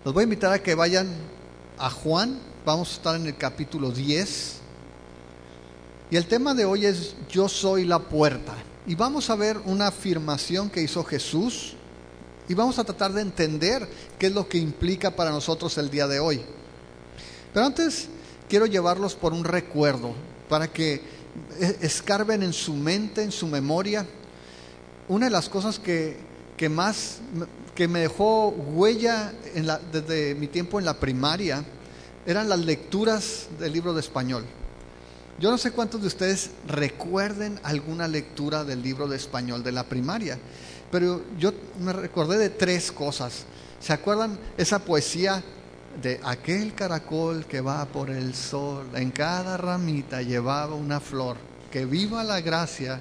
Los voy a invitar a que vayan a Juan. Vamos a estar en el capítulo 10. Y el tema de hoy es Yo soy la puerta. Y vamos a ver una afirmación que hizo Jesús. Y vamos a tratar de entender qué es lo que implica para nosotros el día de hoy. Pero antes quiero llevarlos por un recuerdo, para que escarben en su mente, en su memoria. Una de las cosas que me dejó huella desde mi tiempo en la primaria eran las lecturas del libro de español. Yo no sé cuántos de ustedes recuerden alguna lectura del libro de español de la primaria, pero yo me recordé de 3 cosas. ¿Se acuerdan esa poesía de aquel caracol que va por el sol, en cada ramita llevaba una flor? Que viva la gracia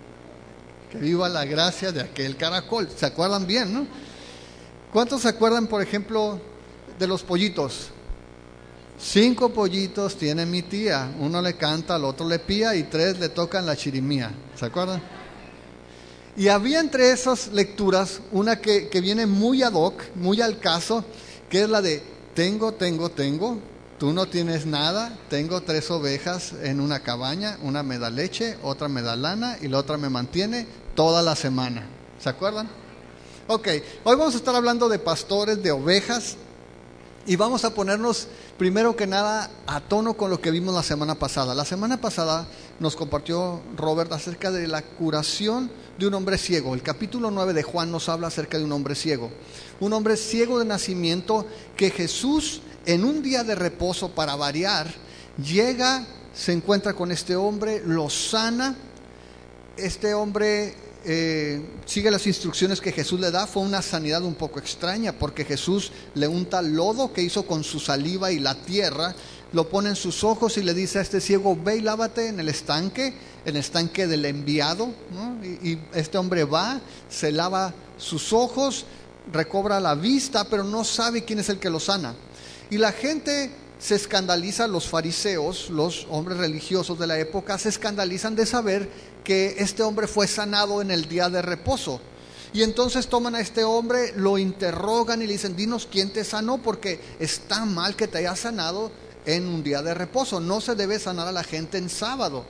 de aquel caracol. ¿Se acuerdan bien, no? ¿Cuántos se acuerdan, por ejemplo, de los pollitos? 5 pollitos tiene mi tía. Uno le canta, al otro le pía y 3 le tocan la chirimía. ¿Se acuerdan? Y había entre esas lecturas una que viene muy ad hoc, muy al caso, que es la de tengo, tú no tienes nada, tengo 3 ovejas en una cabaña, una me da leche, otra me da lana y la otra me mantiene toda la semana. ¿Se acuerdan? Ok, hoy vamos a estar hablando de pastores, de ovejas, y vamos a ponernos primero que nada a tono con lo que vimos la semana pasada. La semana pasada nos compartió Robert acerca de la curación de un hombre ciego. El capítulo 9 de Juan nos habla acerca de un hombre ciego de nacimiento, que Jesús en un día de reposo, para variar, llega, se encuentra con este hombre, lo sana. Este hombre sigue las instrucciones que Jesús le da. Fue una sanidad un poco extraña, porque Jesús le unta lodo que hizo con su saliva y la tierra, lo pone en sus ojos y le dice a este ciego: ve y lávate en el estanque del enviado, ¿no? Y este hombre va, se lava sus ojos, recobra la vista, pero no sabe quién es el que lo sana. Y la gente se escandaliza, los fariseos, los hombres religiosos de la época, se escandalizan de saber que este hombre fue sanado en el día de reposo. Y entonces toman a este hombre, lo interrogan y le dicen: dinos quién te sanó, porque está mal que te haya sanado en un día de reposo. No se debe sanar a la gente en sábado.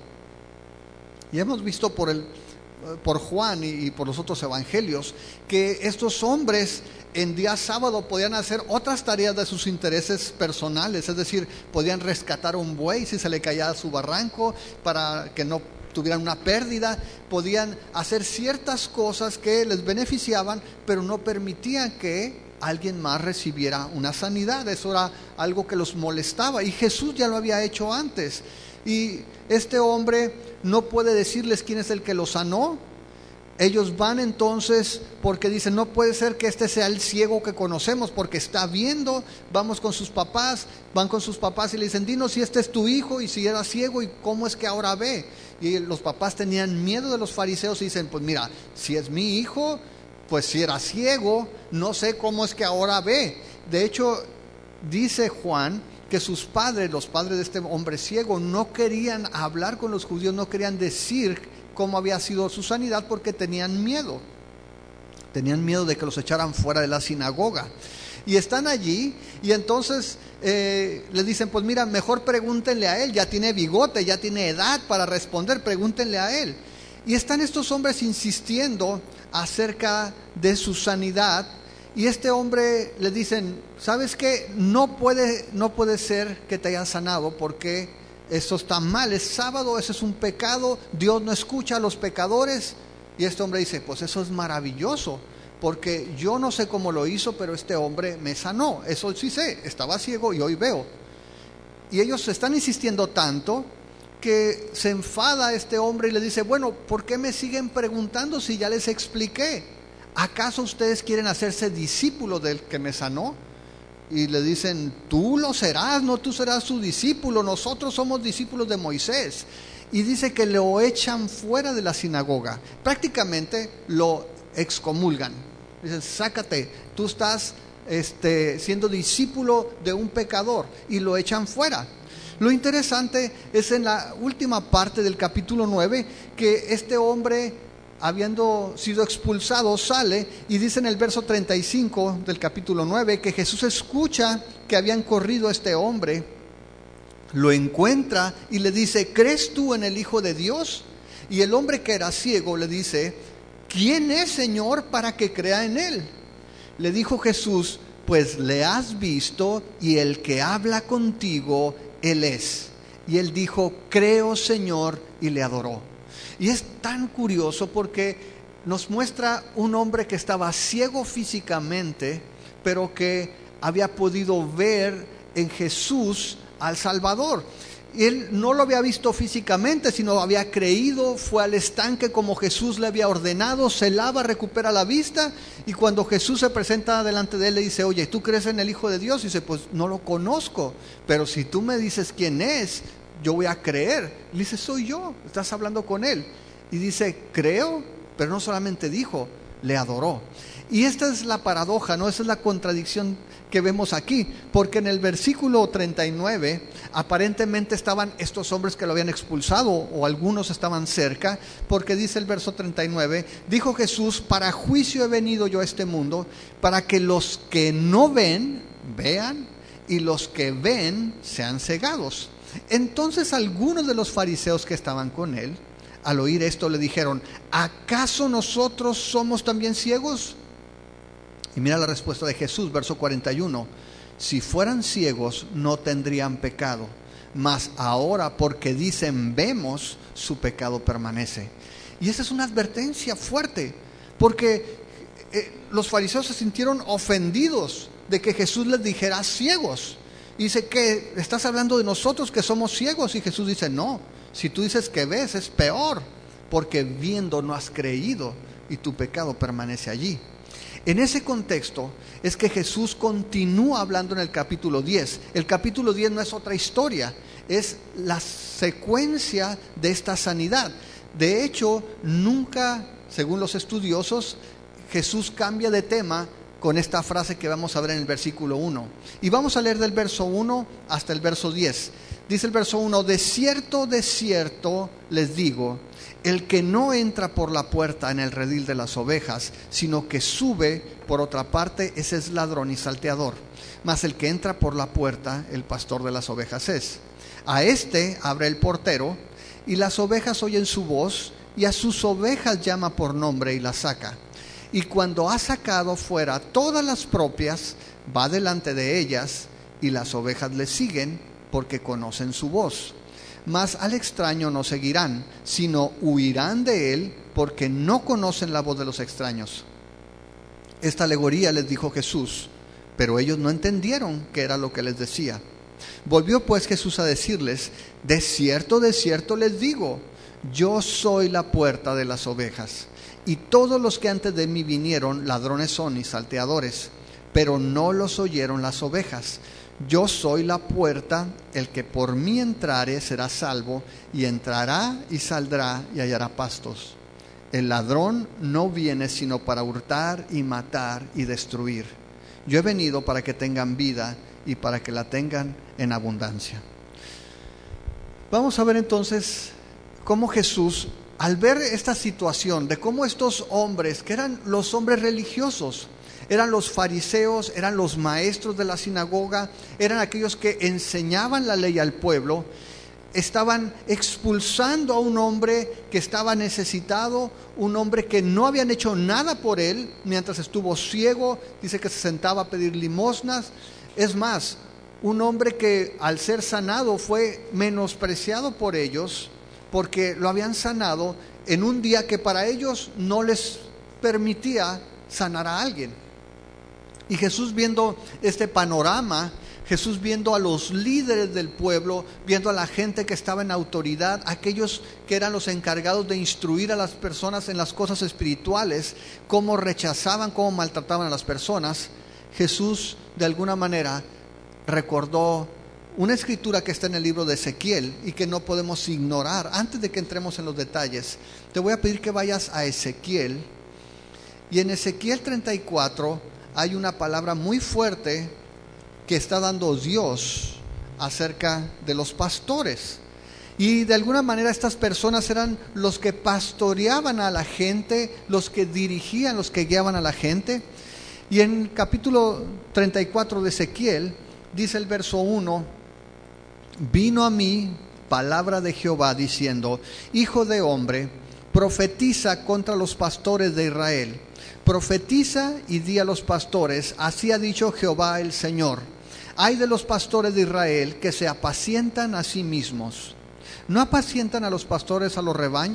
Y hemos visto por Juan y por los otros evangelios que estos hombres en día sábado podían hacer otras tareas de sus intereses personales. Es decir, podían rescatar un buey si se le caía a su barranco para que no tuvieran una pérdida. Podían hacer ciertas cosas que les beneficiaban, pero no permitían que alguien más recibiera una sanidad. Eso era algo que los molestaba, y Jesús ya lo había hecho antes. Y este hombre no puede decirles quién es el que lo sanó. Ellos van entonces porque dicen: no puede ser que este sea el ciego que conocemos, porque está viendo. Vamos con sus papás, van con sus papás y le dicen: dinos si este es tu hijo, y si era ciego, y cómo es que ahora ve. Y los papás tenían miedo de los fariseos y dicen: pues mira, si es mi hijo, pues si era ciego, no sé cómo es que ahora ve. De hecho, dice Juan que sus padres, los padres de este hombre ciego, no querían hablar con los judíos, no querían decir cómo había sido su sanidad, porque tenían miedo de que los echaran fuera de la sinagoga. Y están allí, y entonces les dicen: pues mira, mejor pregúntenle a él, ya tiene bigote, ya tiene edad para responder, pregúntenle a él. Y están estos hombres insistiendo acerca de su sanidad. Y este hombre le dicen: ¿sabes qué? No puede ser que te hayan sanado, porque eso está mal, es sábado, eso es un pecado, Dios no escucha a los pecadores. Y este hombre dice: pues eso es maravilloso, porque yo no sé cómo lo hizo, pero este hombre me sanó. Eso sí sé, estaba ciego y hoy veo. Y ellos están insistiendo tanto que se enfada este hombre y le dice: bueno, ¿por qué me siguen preguntando si ya les expliqué? ¿Acaso ustedes quieren hacerse discípulos del que me sanó? Y le dicen: tú lo serás, no, tú serás su discípulo, nosotros somos discípulos de Moisés. Y dice que lo echan fuera de la sinagoga, prácticamente lo excomulgan. Dicen: sácate, tú estás siendo discípulo de un pecador, y lo echan fuera. Lo interesante es en la última parte del capítulo 9 que este hombre habiendo sido expulsado, sale y dice en el verso 35 del capítulo 9 que Jesús escucha que habían corrido a este hombre, lo encuentra y le dice: ¿crees tú en el Hijo de Dios? Y el hombre que era ciego le dice: ¿quién es, Señor, para que crea en él? Le dijo Jesús: pues le has visto, y el que habla contigo, él es. Y él dijo: creo, Señor, y le adoró. Y es tan curioso porque nos muestra un hombre que estaba ciego físicamente, pero que había podido ver en Jesús al Salvador. Él no lo había visto físicamente, sino había creído, fue al estanque como Jesús le había ordenado, se lava, recupera la vista, y cuando Jesús se presenta delante de él le dice: oye, ¿tú crees en el Hijo de Dios? Y dice: pues no lo conozco, pero si tú me dices quién es, yo voy a creer. Y le dice: soy yo, estás hablando con él. Y dice: creo, pero no solamente dijo, le adoró. Y esta es la paradoja, ¿no? Esa es la contradicción que vemos aquí, porque en el versículo 39 aparentemente estaban estos hombres que lo habían expulsado, o algunos estaban cerca, porque dice el verso 39: dijo Jesús: para juicio he venido yo a este mundo, para que los que no ven, vean, y los que ven, sean cegados. Entonces algunos de los fariseos que estaban con él, al oír esto, le dijeron: ¿acaso nosotros somos también ciegos? Y mira la respuesta de Jesús, verso 41: si fueran ciegos no tendrían pecado, mas ahora porque dicen vemos, su pecado permanece. Y esa es una advertencia fuerte, porque los fariseos se sintieron ofendidos de que Jesús les dijera ciegos. Y dice: ¿qué? ¿Estás hablando de nosotros que somos ciegos? Y Jesús dice: no, si tú dices que ves es peor, porque viendo no has creído y tu pecado permanece allí. En ese contexto es que Jesús continúa hablando en el capítulo 10. El capítulo 10 no es otra historia, es la secuencia de esta sanidad. De hecho, nunca, según los estudiosos, Jesús cambia de tema con esta frase que vamos a ver en el versículo 1. Y vamos a leer del verso 1 hasta el verso 10. Dice el verso 1: de cierto les digo, el que no entra por la puerta en el redil de las ovejas, sino que sube por otra parte, ese es ladrón y salteador. Mas el que entra por la puerta, el pastor de las ovejas es. A este abre el portero, y las ovejas oyen su voz, y a sus ovejas llama por nombre y las saca. Y cuando ha sacado fuera todas las propias, va delante de ellas, y las ovejas le siguen, porque conocen su voz. Mas al extraño no seguirán, sino huirán de él, porque no conocen la voz de los extraños. Esta alegoría les dijo Jesús, pero ellos no entendieron qué era lo que les decía. Volvió pues Jesús a decirles: de cierto les digo, yo soy la puerta de las ovejas. Y todos los que antes de mí vinieron, ladrones son y salteadores, pero no los oyeron las ovejas. Yo soy la puerta, el que por mí entrare será salvo, y entrará y saldrá y hallará pastos. El ladrón no viene sino para hurtar y matar y destruir. Yo he venido para que tengan vida y para que la tengan en abundancia. Vamos a ver entonces cómo Jesús, al ver esta situación de cómo estos hombres, que eran los hombres religiosos, eran los fariseos, eran los maestros de la sinagoga, eran aquellos que enseñaban la ley al pueblo, estaban expulsando a un hombre que estaba necesitado, un hombre que no habían hecho nada por él mientras estuvo ciego. Dice que se sentaba a pedir limosnas. Es más, un hombre que al ser sanado fue menospreciado por ellos, porque lo habían sanado en un día que para ellos no les permitía sanar a alguien. Y Jesús, viendo este panorama, Jesús viendo a los líderes del pueblo, viendo a la gente que estaba en autoridad, aquellos que eran los encargados de instruir a las personas en las cosas espirituales, cómo rechazaban, cómo maltrataban a las personas, Jesús de alguna manera recordó una escritura que está en el libro de Ezequiel y que no podemos ignorar. Antes de que entremos en los detalles, te voy a pedir que vayas a Ezequiel. Y en Ezequiel 34 hay una palabra muy fuerte que está dando Dios acerca de los pastores. Y de alguna manera estas personas eran los que pastoreaban a la gente, los que dirigían, los que guiaban a la gente. Y en capítulo 34 de Ezequiel, dice el verso 1, vino a mí palabra de Jehová diciendo, hijo de hombre, profetiza contra los pastores de Israel. Profetiza y di a los pastores, así ha dicho Jehová el Señor. Ay de los pastores de Israel que se apacientan a sí mismos. ¿No apacientan a los pastores a los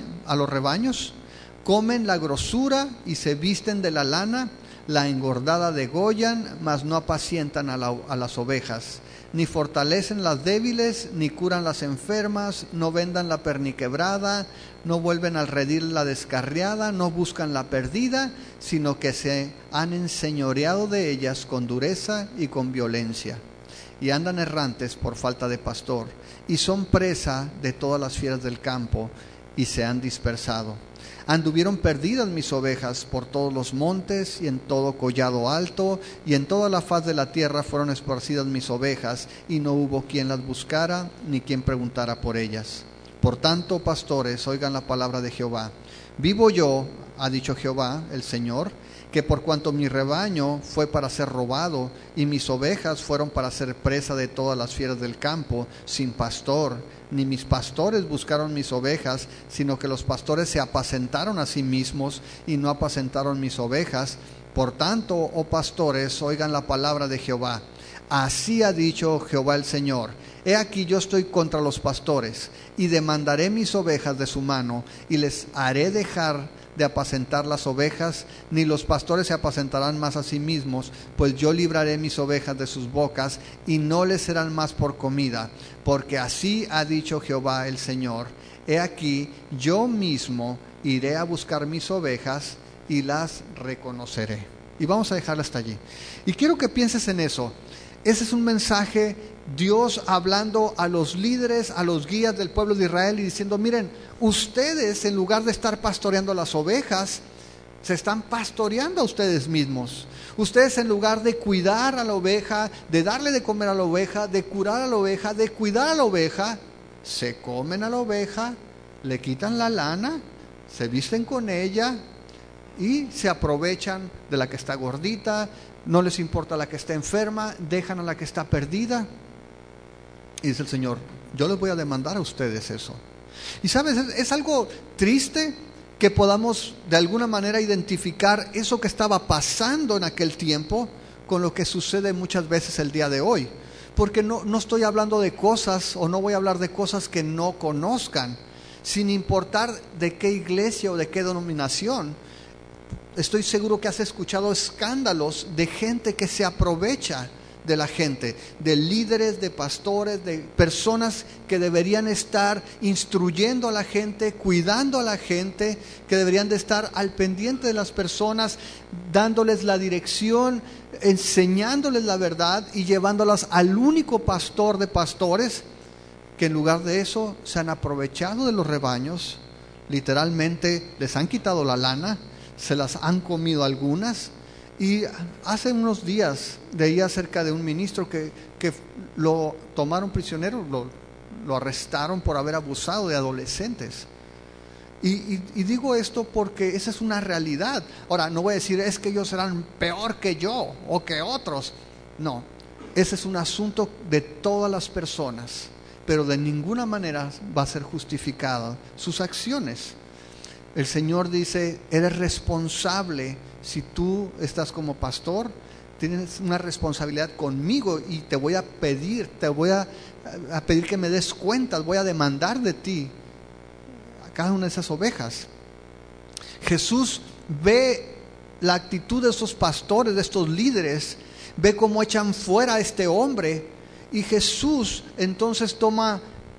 rebaños? Comen la grosura y se visten de la lana, la engordada degollan, mas no apacientan a las ovejas. Ni fortalecen las débiles, ni curan las enfermas, no vendan la perniquebrada, no vuelven al redil la descarriada, no buscan la perdida, sino que se han enseñoreado de ellas con dureza y con violencia. Y andan errantes por falta de pastor, y son presa de todas las fieras del campo, y se han dispersado. Anduvieron perdidas mis ovejas por todos los montes y en todo collado alto, y en toda la faz de la tierra fueron esparcidas mis ovejas, y no hubo quien las buscara, ni quien preguntara por ellas. Por tanto, pastores, oigan la palabra de Jehová. Vivo yo, ha dicho Jehová, el Señor, que por cuanto mi rebaño fue para ser robado, y mis ovejas fueron para ser presa de todas las fieras del campo, sin pastor, ni mis pastores buscaron mis ovejas, sino que los pastores se apacentaron a sí mismos, y no apacentaron mis ovejas. Por tanto, oh pastores, oigan la palabra de Jehová. Así ha dicho Jehová el Señor. He aquí yo estoy contra los pastores, y demandaré mis ovejas de su mano, y les haré dejar de apacentar las ovejas, ni los pastores se apacentarán más a sí mismos, pues yo libraré mis ovejas de sus bocas, y no les serán más por comida, porque así ha dicho Jehová el Señor. He aquí, yo mismo iré a buscar mis ovejas, y las reconoceré. Y vamos a dejarla hasta allí. Y quiero que pienses en eso. Ese es un mensaje, Dios hablando a los líderes, a los guías del pueblo de Israel y diciendo, miren, ustedes en lugar de estar pastoreando las ovejas, se están pastoreando a ustedes mismos. Ustedes en lugar de cuidar a la oveja, de darle de comer a la oveja, de curar a la oveja, de cuidar a la oveja, se comen a la oveja, le quitan la lana, se visten con ella y se aprovechan de la que está gordita, no les importa la que está enferma, dejan a la que está perdida. Y dice el Señor, yo les voy a demandar a ustedes eso. Y sabes, es algo triste que podamos de alguna manera identificar eso que estaba pasando en aquel tiempo con lo que sucede muchas veces el día de hoy. Porque no estoy hablando de cosas, o no voy a hablar de cosas que no conozcan, sin importar de qué iglesia o de qué denominación. Estoy seguro que has escuchado escándalos de gente que se aprovecha de la gente, de líderes, de pastores, de personas que deberían estar instruyendo a la gente, cuidando a la gente, que deberían de estar al pendiente de las personas, dándoles la dirección, enseñándoles la verdad y llevándolas al único pastor de pastores, que en lugar de eso se han aprovechado de los rebaños, literalmente les han quitado la lana, se las han comido algunas. Y hace unos días leía acerca de un ministro que lo tomaron prisionero, lo arrestaron por haber abusado de adolescentes. Y digo esto porque esa es una realidad. Ahora, no voy a decir es que ellos serán peor que yo o que otros. No, ese es un asunto de todas las personas, pero de ninguna manera va a ser justificada sus acciones. El Señor dice, eres responsable. Si tú estás como pastor, tienes una responsabilidad conmigo y te voy a pedir que me des cuentas, voy a demandar de ti a cada una de esas ovejas. Jesús ve la actitud de estos pastores, de estos líderes, ve cómo echan fuera a este hombre, y Jesús entonces toma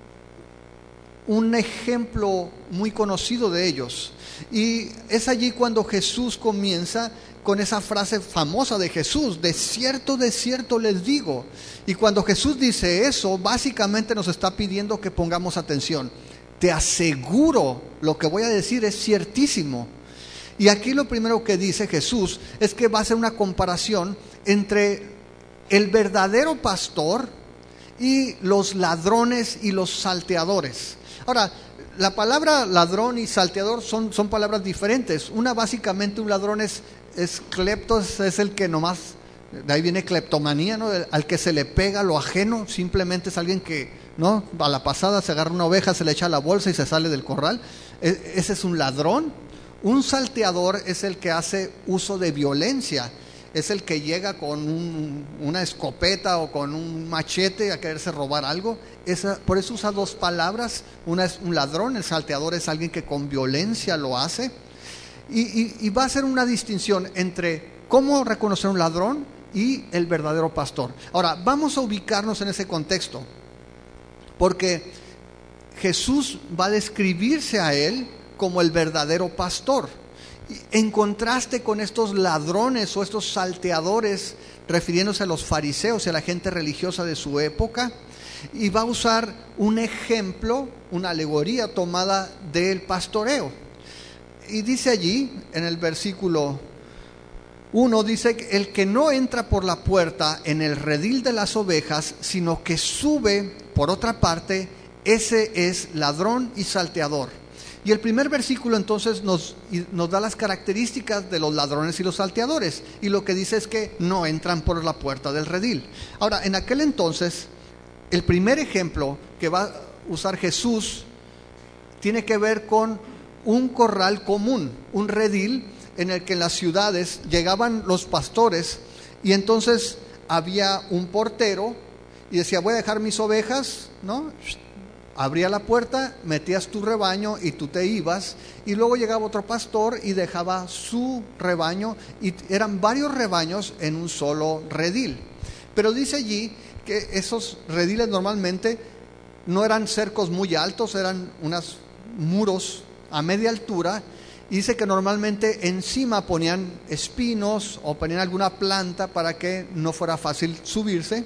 un ejemplo muy conocido de ellos. Y es allí cuando Jesús comienza con esa frase famosa de Jesús, de cierto les digo. Y cuando Jesús dice eso, básicamente nos está pidiendo que pongamos atención. Te aseguro, lo que voy a decir es ciertísimo. Y aquí lo primero que dice Jesús es que va a hacer una comparación entre el verdadero pastor y los ladrones y los salteadores. Ahora, la palabra ladrón y salteador son palabras diferentes. Una, básicamente, un ladrón es cleptos, es el que nomás, de ahí viene cleptomanía, ¿no? Al que se le pega lo ajeno. Simplemente es alguien que, ¿no?, a la pasada se agarra una oveja, se le echa a la bolsa y se sale del corral. Ese es un ladrón. Un salteador es el que hace uso de violencia. Es el que llega con una escopeta o con un machete a quererse robar algo. Por eso usa dos palabras. Una es un ladrón, el salteador es alguien que con violencia lo hace. Y va a hacer una distinción entre cómo reconocer un ladrón y el verdadero pastor. Ahora, vamos a ubicarnos en ese contexto, porque Jesús va a describirse a él como el verdadero pastor, en contraste con estos ladrones o estos salteadores, refiriéndose a los fariseos y a la gente religiosa de su época. Y va a usar un ejemplo, una alegoría tomada del pastoreo. Y dice allí, en el versículo 1, dice que el que no entra por la puerta en el redil de las ovejas, sino que sube por otra parte, ese es ladrón y salteador. Y el primer versículo entonces nos da las características de los ladrones y los salteadores. Y lo que dice es que no entran por la puerta del redil. Ahora, en aquel entonces, el primer ejemplo que va a usar Jesús tiene que ver con un corral común, un redil en el que en las ciudades llegaban los pastores y entonces había un portero y decía, voy a dejar mis ovejas, ¿no? Abría la puerta, metías tu rebaño y tú te ibas, y luego llegaba otro pastor y dejaba su rebaño, y eran varios rebaños en un solo redil. Pero dice allí que esos rediles normalmente no eran cercos muy altos, eran unos muros a media altura, y dice que normalmente encima ponían espinos o ponían alguna planta para que no fuera fácil subirse,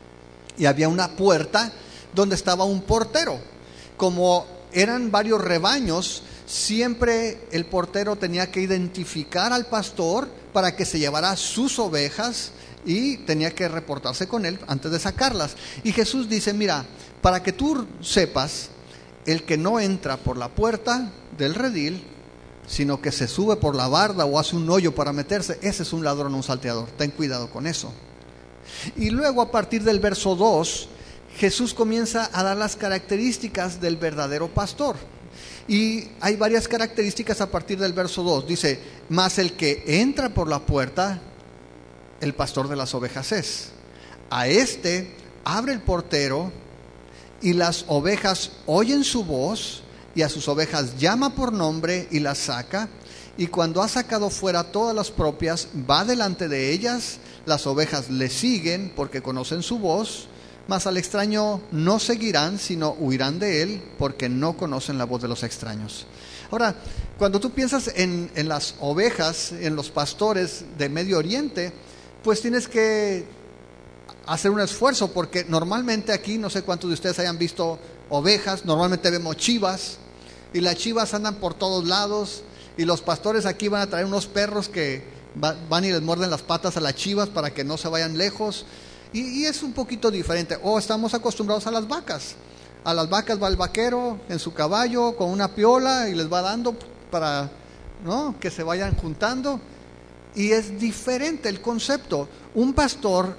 y había una puerta donde estaba un portero. Como eran varios rebaños, siempre el portero tenía que identificar al pastor para que se llevara sus ovejas y tenía que reportarse con él antes de sacarlas. Y Jesús dice, mira, para que tú sepas, el que no entra por la puerta del redil, sino que se sube por la barda o hace un hoyo para meterse, ese es un ladrón o un salteador. Ten cuidado con eso. Y luego, a partir del verso 2, Jesús comienza a dar las características del verdadero pastor. Y hay varias características a partir del verso 2. Dice, mas el que entra por la puerta, el pastor de las ovejas es. A este abre el portero, y las ovejas oyen su voz, y a sus ovejas llama por nombre y las saca. Y cuando ha sacado fuera todas las propias, va delante de ellas. Las ovejas le siguen porque conocen su voz. Mas al extraño no seguirán, sino huirán de él, porque no conocen la voz de los extraños. Ahora, cuando tú piensas en las ovejas, en los pastores de Medio Oriente, pues tienes que hacer un esfuerzo, porque normalmente aquí, no sé cuántos de ustedes hayan visto ovejas, normalmente vemos chivas, y las chivas andan por todos lados, y los pastores aquí van a traer unos perros que van y les muerden las patas a las chivas para que no se vayan lejos. Y es un poquito diferente. O estamos acostumbrados a las vacas. A las vacas va el vaquero en su caballo con una piola y les va dando para, ¿no?, que se vayan juntando. Y es diferente el concepto. Un pastor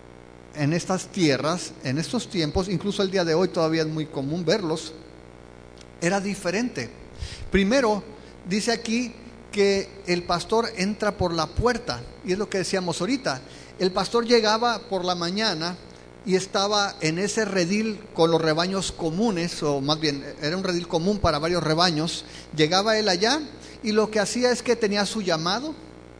en estas tierras, en estos tiempos, incluso el día de hoy todavía es muy común verlos, era diferente. Primero, dice aquí que el pastor entra por la puerta, y es lo que decíamos ahorita. El pastor llegaba por la mañana y estaba en ese redil con los rebaños comunes, o más bien era un redil común para varios rebaños. Llegaba él allá y lo que hacía es que tenía su llamado,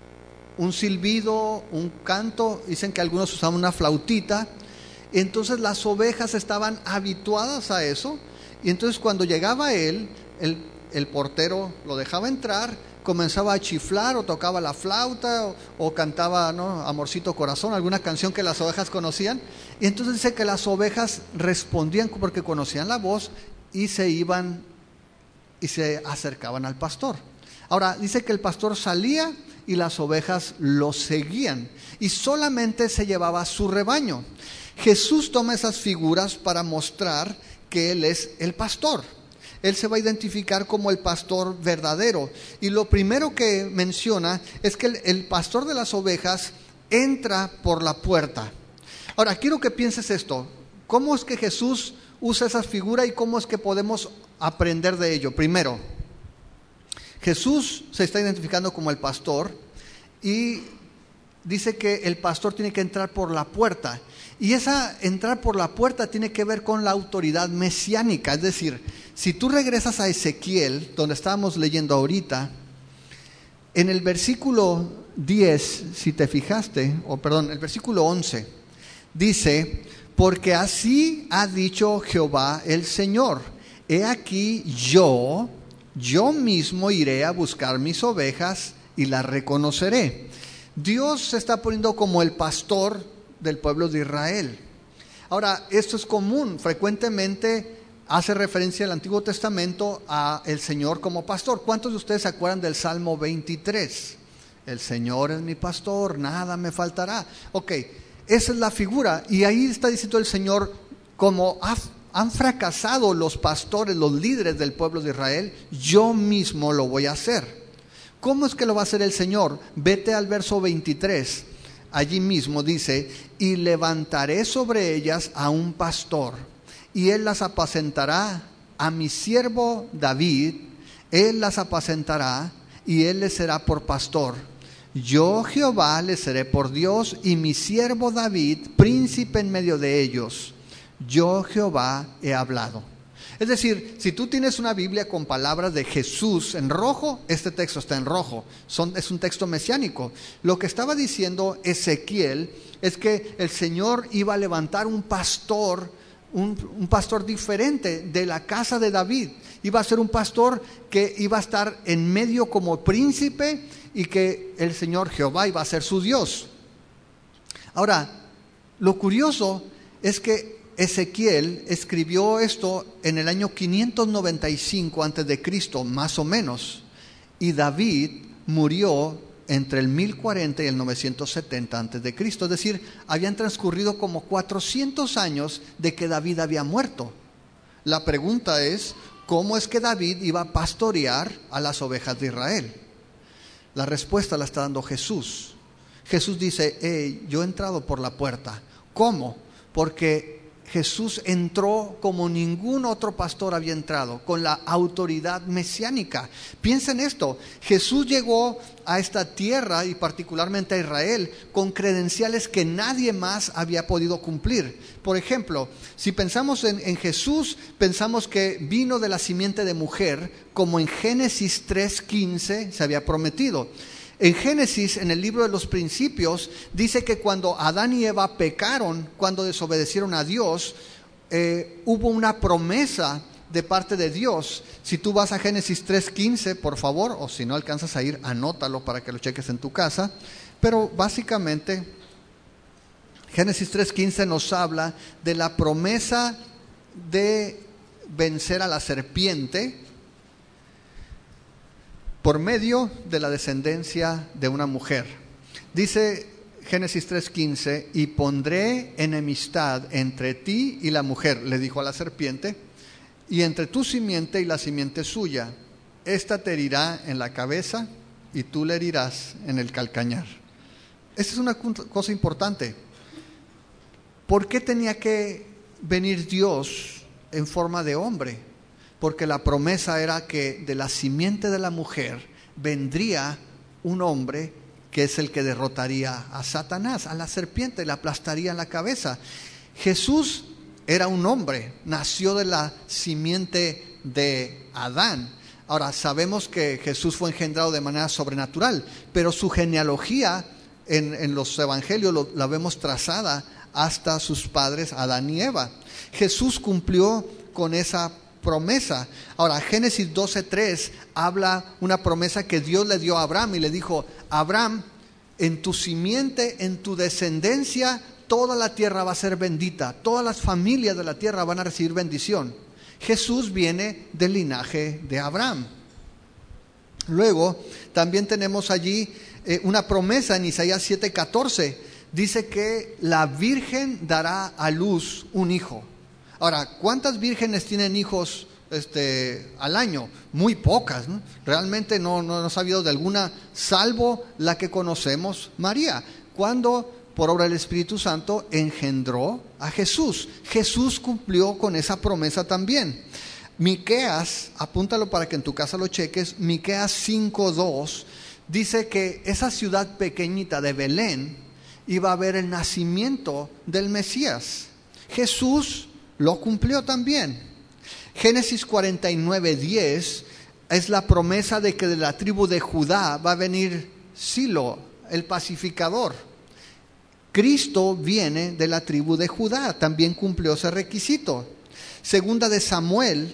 un silbido, un canto. Dicen que algunos usaban una flautita. Entonces las ovejas estaban habituadas a eso, y entonces cuando llegaba él, el portero lo dejaba entrar, comenzaba a chiflar o tocaba la flauta o cantaba, ¿no?, Amorcito Corazón, alguna canción que las ovejas conocían. Y entonces dice que las ovejas respondían porque conocían la voz y se iban y se acercaban al pastor. Ahora dice que el pastor salía y las ovejas lo seguían, y solamente se llevaba su rebaño. Jesús toma esas figuras para mostrar que Él es el pastor. Él se va a identificar como el pastor verdadero. Y lo primero que menciona es que el pastor de las ovejas entra por la puerta. Ahora, quiero que pienses esto. ¿Cómo es que Jesús usa esa figura y cómo es que podemos aprender de ello? Primero, Jesús se está identificando como el pastor y dice que el pastor tiene que entrar por la puerta. Y esa entrar por la puerta tiene que ver con la autoridad mesiánica. Es decir, si tú regresas a Ezequiel, donde estábamos leyendo ahorita, en el versículo 10, si te fijaste, el versículo 11, dice: porque así ha dicho Jehová el Señor, he aquí yo mismo iré a buscar mis ovejas y las reconoceré. Dios se está poniendo como el pastor del pueblo de Israel. Ahora, esto es común, frecuentemente hace referencia al Antiguo Testamento a el Señor como pastor. ¿Cuántos de ustedes se acuerdan del Salmo 23? El Señor es mi pastor, nada me faltará. Ok, esa es la figura, y ahí está diciendo el Señor, como han fracasado los pastores, los líderes del pueblo de Israel, yo mismo lo voy a hacer. ¿Cómo es que lo va a hacer el Señor? Vete al verso 23. Allí mismo dice: y levantaré sobre ellas a un pastor, y él las apacentará, a mi siervo David, él las apacentará, y él les será por pastor. Yo Jehová les seré por Dios, y mi siervo David, príncipe en medio de ellos. Yo Jehová he hablado. Es decir, si tú tienes una Biblia con palabras de Jesús en rojo, este texto está en rojo. Es un texto mesiánico. Lo que estaba diciendo Ezequiel es que el Señor iba a levantar un pastor, un pastor diferente de la casa de David. Iba a ser un pastor que iba a estar en medio como príncipe, y que el Señor Jehová iba a ser su Dios. Ahora, lo curioso es que Ezequiel escribió esto en el año 595 a.C., más o menos, y David murió entre el 1040 y el 970 a.C. Es decir, habían transcurrido como 400 años de que David había muerto. La pregunta es, ¿cómo es que David iba a pastorear a las ovejas de Israel? La respuesta la está dando Jesús. Jesús dice: yo he entrado por la puerta. ¿Cómo? Porque Jesús entró como ningún otro pastor había entrado, con la autoridad mesiánica. Piensa en esto: Jesús llegó a esta tierra, y particularmente a Israel, con credenciales que nadie más había podido cumplir. Por ejemplo, si pensamos en Jesús, pensamos que vino de la simiente de mujer, como en Génesis 3:15 se había prometido. En Génesis, en el libro de los Principios, dice que cuando Adán y Eva pecaron, cuando desobedecieron a Dios, hubo una promesa de parte de Dios. Si tú vas a Génesis 3:15, por favor, o si no alcanzas a ir, anótalo para que lo cheques en tu casa. Pero básicamente, Génesis 3:15 nos habla de la promesa de vencer a la serpiente por medio de la descendencia de una mujer. Dice Génesis 3:15: y pondré enemistad entre ti y la mujer, le dijo a la serpiente, y entre tu simiente y la simiente suya. Esta te herirá en la cabeza y tú le herirás en el calcañar. Esta es una cosa importante. ¿Por qué tenía que venir Dios en forma de hombre? Porque la promesa era que de la simiente de la mujer vendría un hombre que es el que derrotaría a Satanás, a la serpiente, le aplastaría en la cabeza. Jesús era un hombre, nació de la simiente de Adán. Ahora, sabemos que Jesús fue engendrado de manera sobrenatural, pero su genealogía en los evangelios la vemos trazada hasta sus padres Adán y Eva. Jesús cumplió con esa promesa. Ahora, Génesis 12:3 habla una promesa que Dios le dio a Abraham, y le dijo: Abraham, en tu simiente, en tu descendencia, toda la tierra va a ser bendita, todas las familias de la tierra van a recibir bendición. Jesús viene del linaje de Abraham. Luego, también tenemos allí una promesa en Isaías 7:14. dice que la virgen dará a luz un hijo. Ahora, ¿cuántas vírgenes tienen hijos al año? Muy pocas, ¿no? Realmente no ha sabido de alguna, salvo la que conocemos, María, cuando por obra del Espíritu Santo engendró a Jesús. Jesús cumplió con esa promesa también. Miqueas, apúntalo para que en tu casa lo cheques, Miqueas 5:2 dice que esa ciudad pequeñita de Belén iba a haber el nacimiento del Mesías. Jesús lo cumplió también. Génesis 49:10 es la promesa de que de la tribu de Judá va a venir Silo, el pacificador. Cristo viene de la tribu de Judá, también cumplió ese requisito. Segunda de Samuel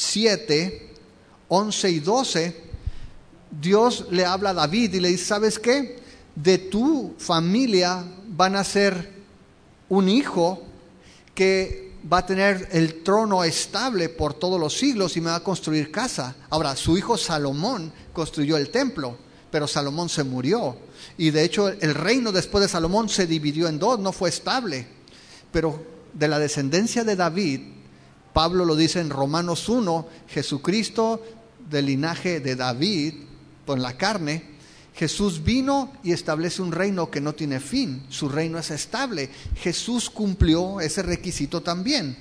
7:11 y 12, Dios le habla a David y le dice, ¿sabes qué? De tu familia van a ser un hijo que va a tener el trono estable por todos los siglos y me va a construir casa. Ahora, su hijo Salomón construyó el templo, pero Salomón se murió. Y de hecho el reino después de Salomón se dividió en dos, no fue estable. Pero de la descendencia de David, Pablo lo dice en Romanos 1, Jesucristo del linaje de David, por la carne, Jesús vino y establece un reino que no tiene fin. Su reino es estable. Jesús cumplió ese requisito también.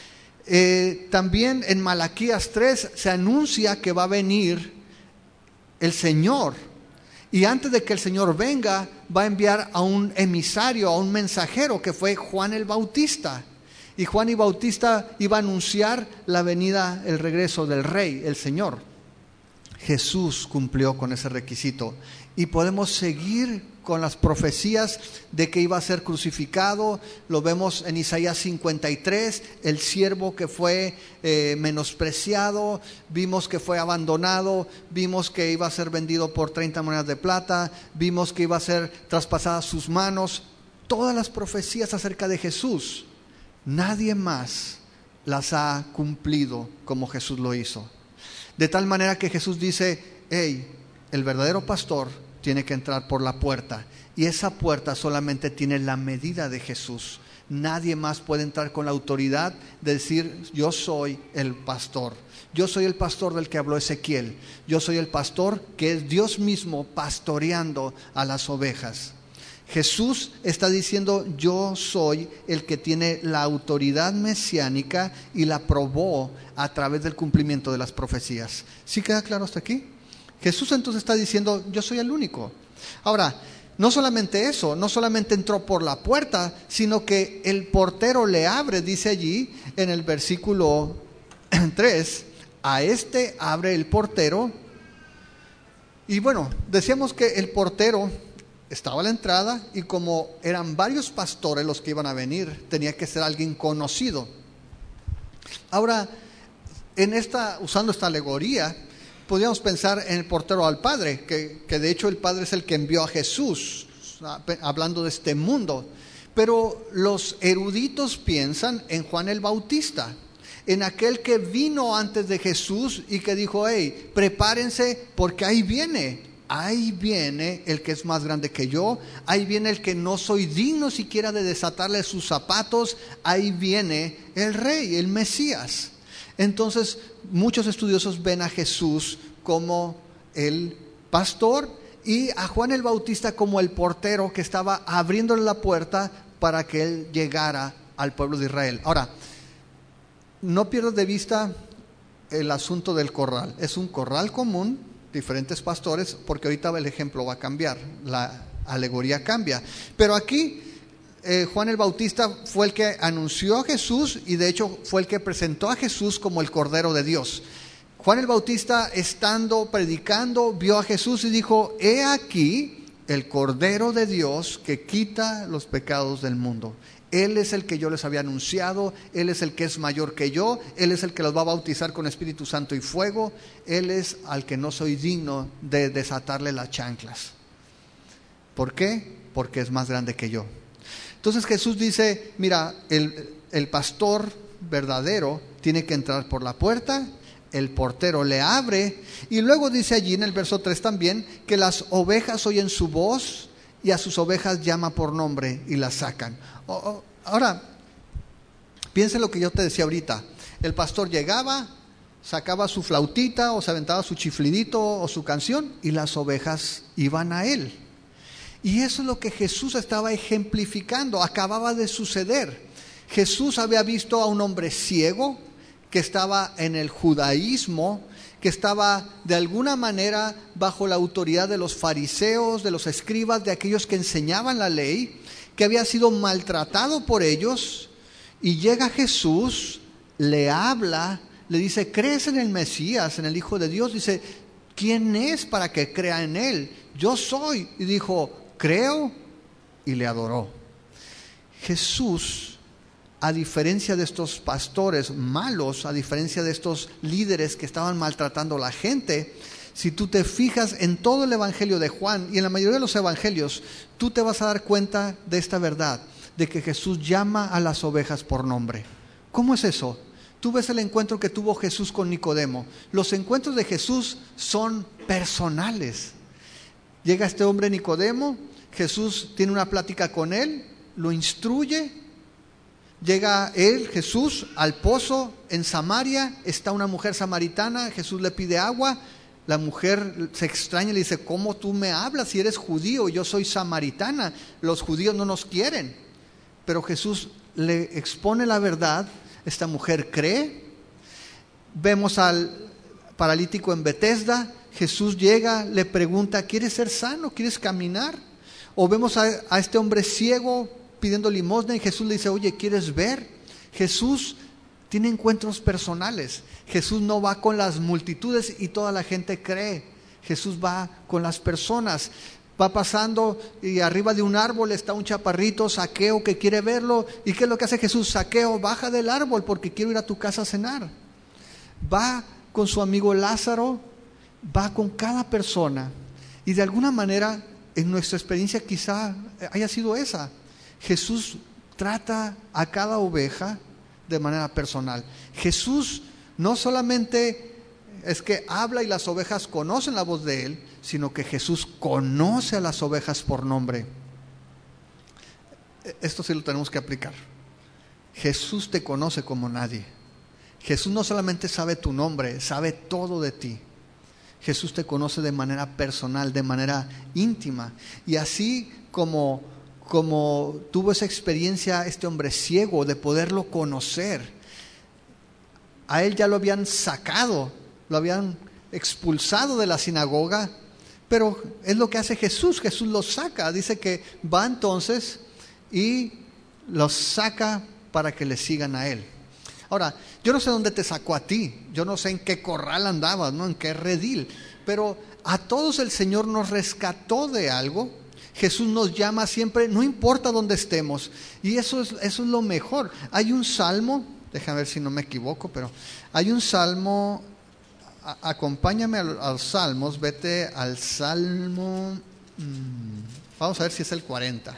También en Malaquías 3 se anuncia que va a venir el Señor. Y antes de que el Señor venga, va a enviar a un emisario, a un mensajero, que fue Juan el Bautista. Y Juan el Bautista iba a anunciar la venida, el regreso del Rey, el Señor. Jesús cumplió con ese requisito. Y podemos seguir con las profecías de que iba a ser crucificado. Lo vemos en Isaías 53, el siervo que fue menospreciado, vimos que fue abandonado, vimos que iba a ser vendido por 30 monedas de plata, vimos que iba a ser traspasadas sus manos. Todas las profecías acerca de Jesús, nadie más las ha cumplido como Jesús lo hizo. De tal manera que Jesús dice, hey, el verdadero pastor tiene que entrar por la puerta, y esa puerta solamente tiene la medida de Jesús. Nadie más puede entrar con la autoridad de decir, yo soy el pastor. Yo soy el pastor del que habló Ezequiel. Yo soy el pastor que es Dios mismo pastoreando a las ovejas. Jesús está diciendo, yo soy el que tiene la autoridad mesiánica y la probó a través del cumplimiento de las profecías. ¿Sí queda claro hasta aquí? Jesús entonces está diciendo, yo soy el único. Ahora, no solamente eso, no solamente entró por la puerta, sino que el portero le abre, dice allí en el versículo 3, a este abre el portero. Y bueno, decíamos que el portero estaba a la entrada, y como eran varios pastores los que iban a venir, tenía que ser alguien conocido. Ahora, usando esta alegoría, podríamos pensar en el portero al Padre, que de hecho el Padre es el que envió a Jesús, hablando de este mundo. Pero los eruditos piensan en Juan el Bautista, en aquel que vino antes de Jesús y que dijo, hey, prepárense porque ahí viene el que es más grande que yo, ahí viene el que no soy digno siquiera de desatarle sus zapatos, ahí viene el Rey, el Mesías. Entonces, muchos estudiosos ven a Jesús como el pastor y a Juan el Bautista como el portero que estaba abriéndole la puerta para que él llegara al pueblo de Israel. Ahora, no pierdas de vista el asunto del corral. Es un corral común, diferentes pastores, porque ahorita el ejemplo va a cambiar, la alegoría cambia. Pero aquí Juan el Bautista fue el que anunció a Jesús y de hecho fue el que presentó a Jesús como el Cordero de Dios. Juan el Bautista, estando predicando, vio a Jesús y dijo, he aquí el Cordero de Dios que quita los pecados del mundo. Él es el que yo les había anunciado, Él es el que es mayor que yo, Él es el que los va a bautizar con Espíritu Santo y fuego, Él es al que no soy digno de desatarle las chanclas. ¿Por qué? Porque es más grande que yo. Entonces Jesús dice, mira, el pastor verdadero tiene que entrar por la puerta, el portero le abre, y luego dice allí en el verso 3 también, que las ovejas oyen su voz y a sus ovejas llama por nombre y las sacan. Ahora, piensen lo que yo te decía ahorita. El pastor llegaba, sacaba su flautita o se aventaba su chiflidito o su canción y las ovejas iban a él. Y eso es lo que Jesús estaba ejemplificando, acababa de suceder. Jesús había visto a un hombre ciego que estaba en el judaísmo, que estaba de alguna manera bajo la autoridad de los fariseos, de los escribas, de aquellos que enseñaban la ley, que había sido maltratado por ellos, y llega Jesús, le habla, le dice: ¿crees en el Mesías, en el Hijo de Dios? Dice: ¿quién es para que crea en él? Yo soy. Y dijo: creo, y le adoró. Jesús, a diferencia de estos pastores malos, a diferencia de estos líderes que estaban maltratando a la gente, si tú te fijas en todo el evangelio de Juan y en la mayoría de los evangelios, tú te vas a dar cuenta de esta verdad, de que Jesús llama a las ovejas por nombre. ¿Cómo es eso? Tú ves el encuentro que tuvo Jesús con Nicodemo. Los encuentros de Jesús son personales. Llega este hombre Nicodemo, Jesús tiene una plática con él, lo instruye. Llega él, Jesús, al pozo en Samaria, está una mujer samaritana, Jesús le pide agua, la mujer se extraña y le dice: ¿cómo tú me hablas si eres judío? Yo soy samaritana, los judíos no nos quieren. Pero Jesús le expone la verdad, esta mujer cree. Vemos al paralítico en Betesda, Jesús llega, le pregunta: ¿quieres ser sano? ¿Quieres caminar? O vemos a este hombre ciego pidiendo limosna y Jesús le dice: oye, ¿quieres ver? Jesús tiene encuentros personales. Jesús no va con las multitudes y toda la gente cree. Jesús va con las personas. Va pasando y arriba de un árbol está un chaparrito, Zaqueo, que quiere verlo. ¿Y qué es lo que hace Jesús? Zaqueo, baja del árbol porque quiero ir a tu casa a cenar. Va con su amigo Lázaro, va con cada persona. Y de alguna manera, en nuestra experiencia quizá haya sido esa. Jesús trata a cada oveja de manera personal. Jesús no solamente es que habla y las ovejas conocen la voz de él, sino que Jesús conoce a las ovejas por nombre. Esto sí lo tenemos que aplicar. Jesús te conoce como nadie. Jesús no solamente sabe tu nombre, sabe todo de ti. Jesús te conoce de manera personal, de manera íntima. Y así como tuvo esa experiencia este hombre ciego de poderlo conocer, a él ya lo habían sacado, lo habían expulsado de la sinagoga, pero es lo que hace Jesús. Jesús los saca, dice que va entonces y los saca para que le sigan a él. Ahora, yo no sé dónde te sacó a ti, yo no sé en qué corral andabas, ¿no? En qué redil, pero a todos el Señor nos rescató de algo. Jesús nos llama siempre, no importa dónde estemos, y eso es lo mejor. Hay un salmo, déjame ver si no me equivoco, pero hay un salmo, acompáñame a los salmos, vete al salmo, vamos a ver si es el 40.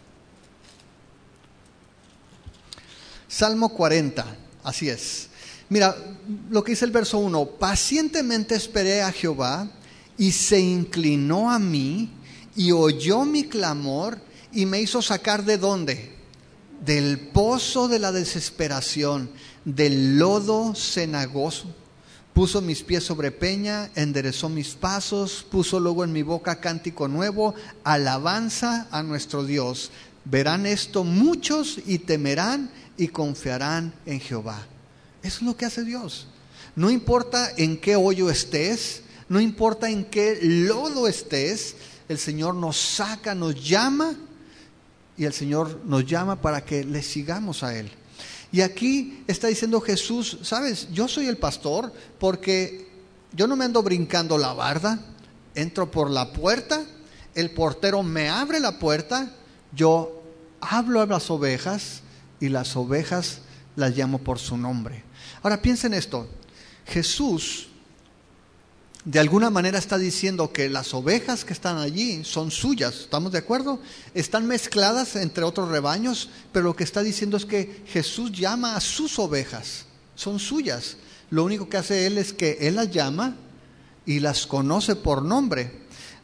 Salmo 40, así es. Mira lo que dice el verso 1: pacientemente esperé a Jehová y se inclinó a mí y oyó mi clamor y me hizo sacar ¿de dónde? Del pozo de la desesperación, del lodo cenagoso. Puso mis pies sobre peña, enderezó mis pasos, puso luego en mi boca cántico nuevo, alabanza a nuestro Dios. Verán esto muchos y temerán y confiarán en Jehová. Eso es lo que hace Dios. No importa en qué hoyo estés, no importa en qué lodo estés, el Señor nos saca, nos llama, y el Señor nos llama para que le sigamos a Él. Y aquí está diciendo Jesús: ¿sabes? Yo soy el pastor porque yo no me ando brincando la barda. Entro por la puerta, el portero me abre la puerta, yo hablo a las ovejas y las ovejas las llamo por su nombre. Ahora piensen esto: Jesús de alguna manera está diciendo que las ovejas que están allí son suyas. ¿Estamos de acuerdo? Están mezcladas entre otros rebaños, pero lo que está diciendo es que Jesús llama a sus ovejas, son suyas. Lo único que hace Él es que Él las llama y las conoce por nombre.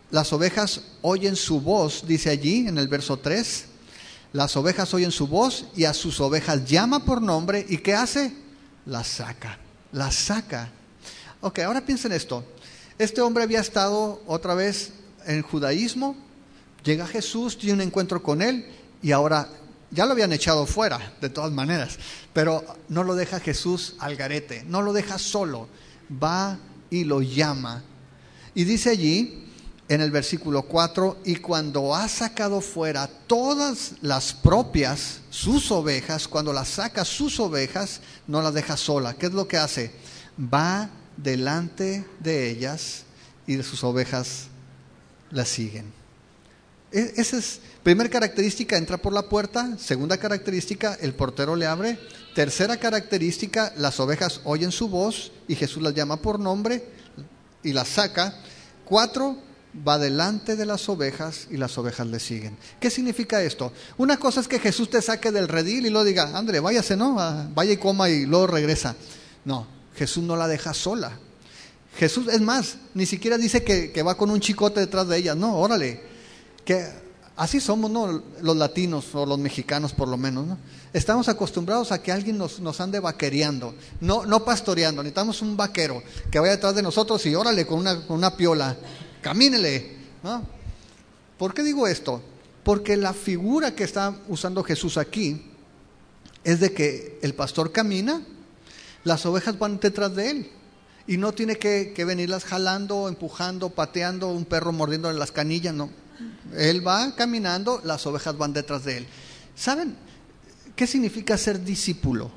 las ovejas oyen su voz, dice allí en el verso 3. Las ovejas oyen su voz y a sus ovejas llama por nombre. ¿Y qué hace? Las saca. Las saca. Ok, ahora piensen esto. Este hombre había estado otra vez en judaísmo. Llega Jesús, tiene un encuentro con él y ahora ya lo habían echado fuera, de todas maneras. Pero no lo deja Jesús al garete, no lo deja solo. Va y lo llama. Y dice allí en el versículo 4, y cuando ha sacado fuera todas las propias, sus ovejas, cuando las saca sus ovejas, no las deja sola. ¿Qué es lo que hace? Va delante de ellas y de sus ovejas las siguen. Esa es primera característica, entra por la puerta. Segunda característica, el portero le abre. Tercera característica, las ovejas oyen su voz y Jesús las llama por nombre y las saca. 4, va delante de las ovejas y las ovejas le siguen. ¿Qué significa esto? Una cosa es que Jesús te saque del redil y luego diga, André, váyase, ¿no? Vaya y coma y luego regresa. No, Jesús no la deja sola. Jesús, es más, ni siquiera dice que va con un chicote detrás de ella. No, órale, que así somos, ¿no? Los latinos o los mexicanos por lo menos, ¿no? Estamos acostumbrados a que alguien nos ande vaquereando, no pastoreando. Necesitamos un vaquero que vaya detrás de nosotros y órale con una piola, camínele, ¿no? ¿Por qué digo esto? Porque la figura que está usando Jesús aquí es de que el pastor camina, las ovejas van detrás de él y no tiene que venirlas jalando, empujando, pateando, un perro mordiéndole las canillas, no. Él va caminando, las ovejas van detrás de él. ¿Saben qué significa ser discípulo?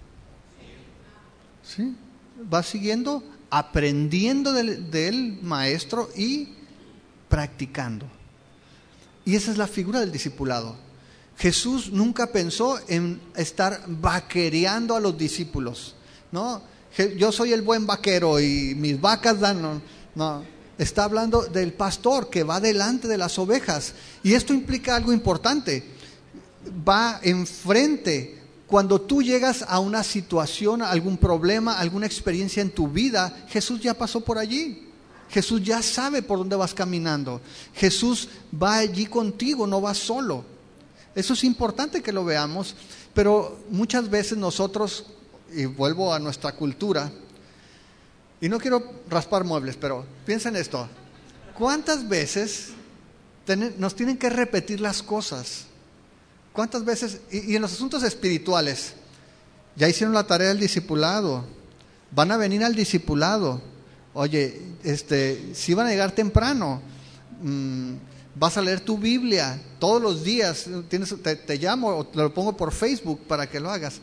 ¿Sí? Va siguiendo, aprendiendo del maestro y practicando. Y esa es la figura del discipulado. Jesús nunca pensó en estar vaquereando a los discípulos, ¿no? Yo soy el buen vaquero y mis vacas dan, no. Está hablando del pastor que va delante de las ovejas. Y esto implica algo importante. Va enfrente. Cuando tú llegas a una situación, a algún problema, alguna experiencia en tu vida, Jesús ya pasó por allí. Jesús ya sabe por dónde vas caminando. Jesús va allí contigo, no va solo. Eso es importante que lo veamos. Pero muchas veces nosotros, y vuelvo a nuestra cultura, y no quiero raspar muebles, pero piensa en esto. ¿Cuántas veces nos tienen que repetir las cosas? ¿Cuántas veces? Y en los asuntos espirituales, ya hicieron la tarea del discipulado, van a venir al discipulado. Oye, si van a llegar temprano, vas a leer tu Biblia todos los días. Te llamo o te lo pongo por Facebook para que lo hagas.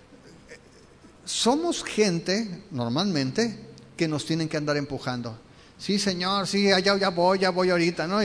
Somos gente, normalmente, que nos tienen que andar empujando. Sí, Señor, sí, ya voy ahorita, ¿no?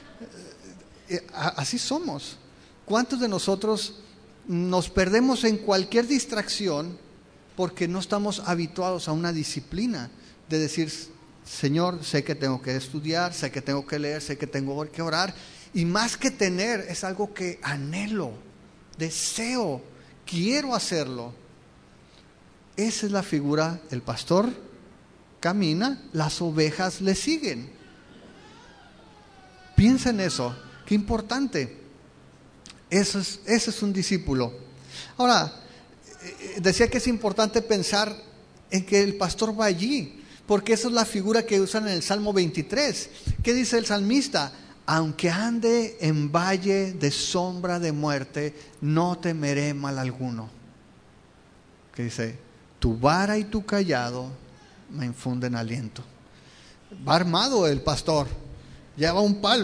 Así somos. ¿Cuántos de nosotros nos perdemos en cualquier distracción porque no estamos habituados a una disciplina de decir, Señor, sé que tengo que estudiar, sé que tengo que leer, sé que tengo que orar, y más que tener, es algo que anhelo, deseo, quiero hacerlo? Esa es la figura, el pastor camina, las ovejas le siguen. Piensa en eso, qué importante. Ese es un discípulo. Ahora, decía que es importante pensar en que el pastor va allí, porque esa es la figura que usan en el Salmo 23. ¿Qué dice el salmista? Aunque ande en valle de sombra de muerte, no temeré mal alguno. ¿Qué dice? Tu vara y tu cayado me infunden aliento. Va armado el pastor, lleva un palo,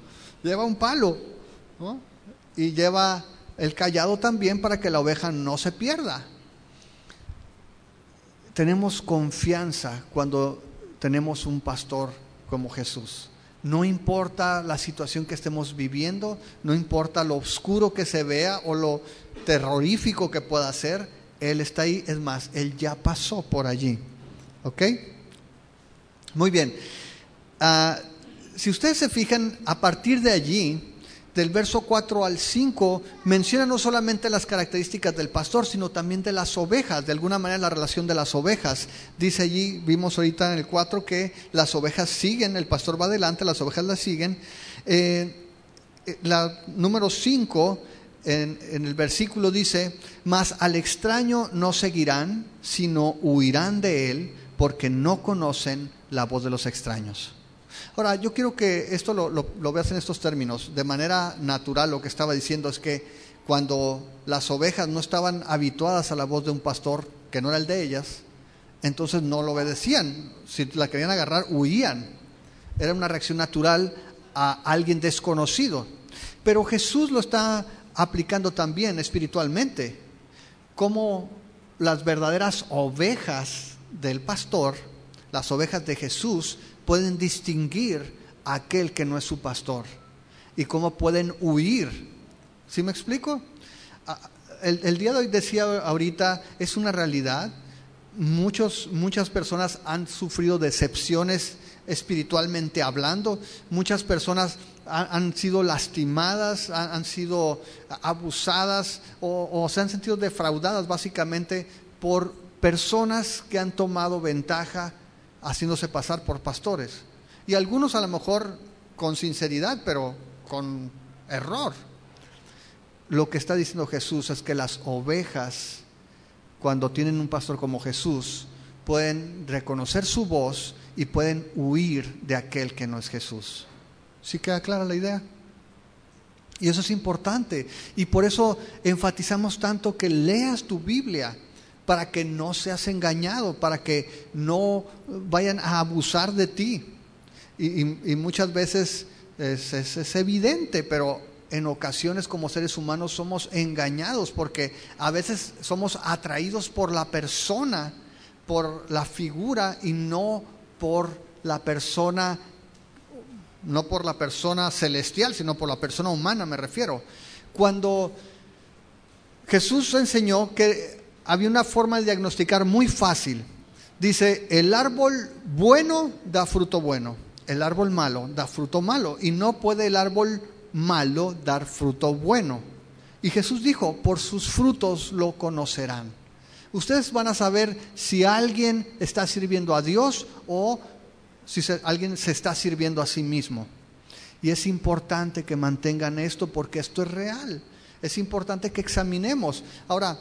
¿no? Y lleva el cayado también para que la oveja no se pierda. Tenemos confianza cuando tenemos un pastor como Jesús. No importa la situación que estemos viviendo, no importa lo oscuro que se vea o lo terrorífico que pueda ser, Él está ahí. Es más, Él ya pasó por allí. ¿Ok? Muy bien. Si ustedes se fijan, a partir de allí, del verso 4 al 5, menciona no solamente las características del pastor, sino también de las ovejas, de alguna manera la relación de las ovejas. Dice allí, vimos ahorita en el 4, que las ovejas siguen, el pastor va adelante, las ovejas las siguen. La número 5, en el versículo dice: mas al extraño no seguirán, sino huirán de él, porque no conocen la voz de los extraños. Ahora, yo quiero que esto lo veas en estos términos. De manera natural, lo que estaba diciendo es que cuando las ovejas no estaban habituadas a la voz de un pastor que no era el de ellas, entonces no lo obedecían. Si la querían agarrar, huían. Era una reacción natural a alguien desconocido. Pero Jesús lo está aplicando también espiritualmente. Como las verdaderas ovejas del pastor, las ovejas de Jesús, pueden distinguir a aquel que no es su pastor, y cómo pueden huir. ¿Sí me explico? El día de hoy, decía ahorita, es una realidad. Muchas personas han sufrido decepciones espiritualmente hablando. Muchas personas han sido lastimadas, han sido abusadas o se han sentido defraudadas básicamente por personas que han tomado ventaja haciéndose pasar por pastores. Y algunos a lo mejor con sinceridad, pero con error. Lo que está diciendo Jesús es que las ovejas, cuando tienen un pastor como Jesús, pueden reconocer su voz y pueden huir de aquel que no es Jesús. ¿Sí queda clara la idea? Y eso es importante. Y por eso enfatizamos tanto que leas tu Biblia, para que no seas engañado, para que no vayan a abusar de ti. Y muchas veces es evidente, pero en ocasiones como seres humanos somos engañados, porque a veces somos atraídos por la persona, por la figura, y no por la persona celestial, sino por la persona humana, me refiero. Cuando Jesús enseñó que había una forma de diagnosticar muy fácil. Dice: el árbol bueno da fruto bueno, el árbol malo da fruto malo, y no puede el árbol malo dar fruto bueno. Y Jesús dijo: por sus frutos lo conocerán. Ustedes van a saber si alguien está sirviendo a Dios o si alguien se está sirviendo a sí mismo. Y es importante que mantengan esto, porque esto es real. Es importante que examinemos. Ahora,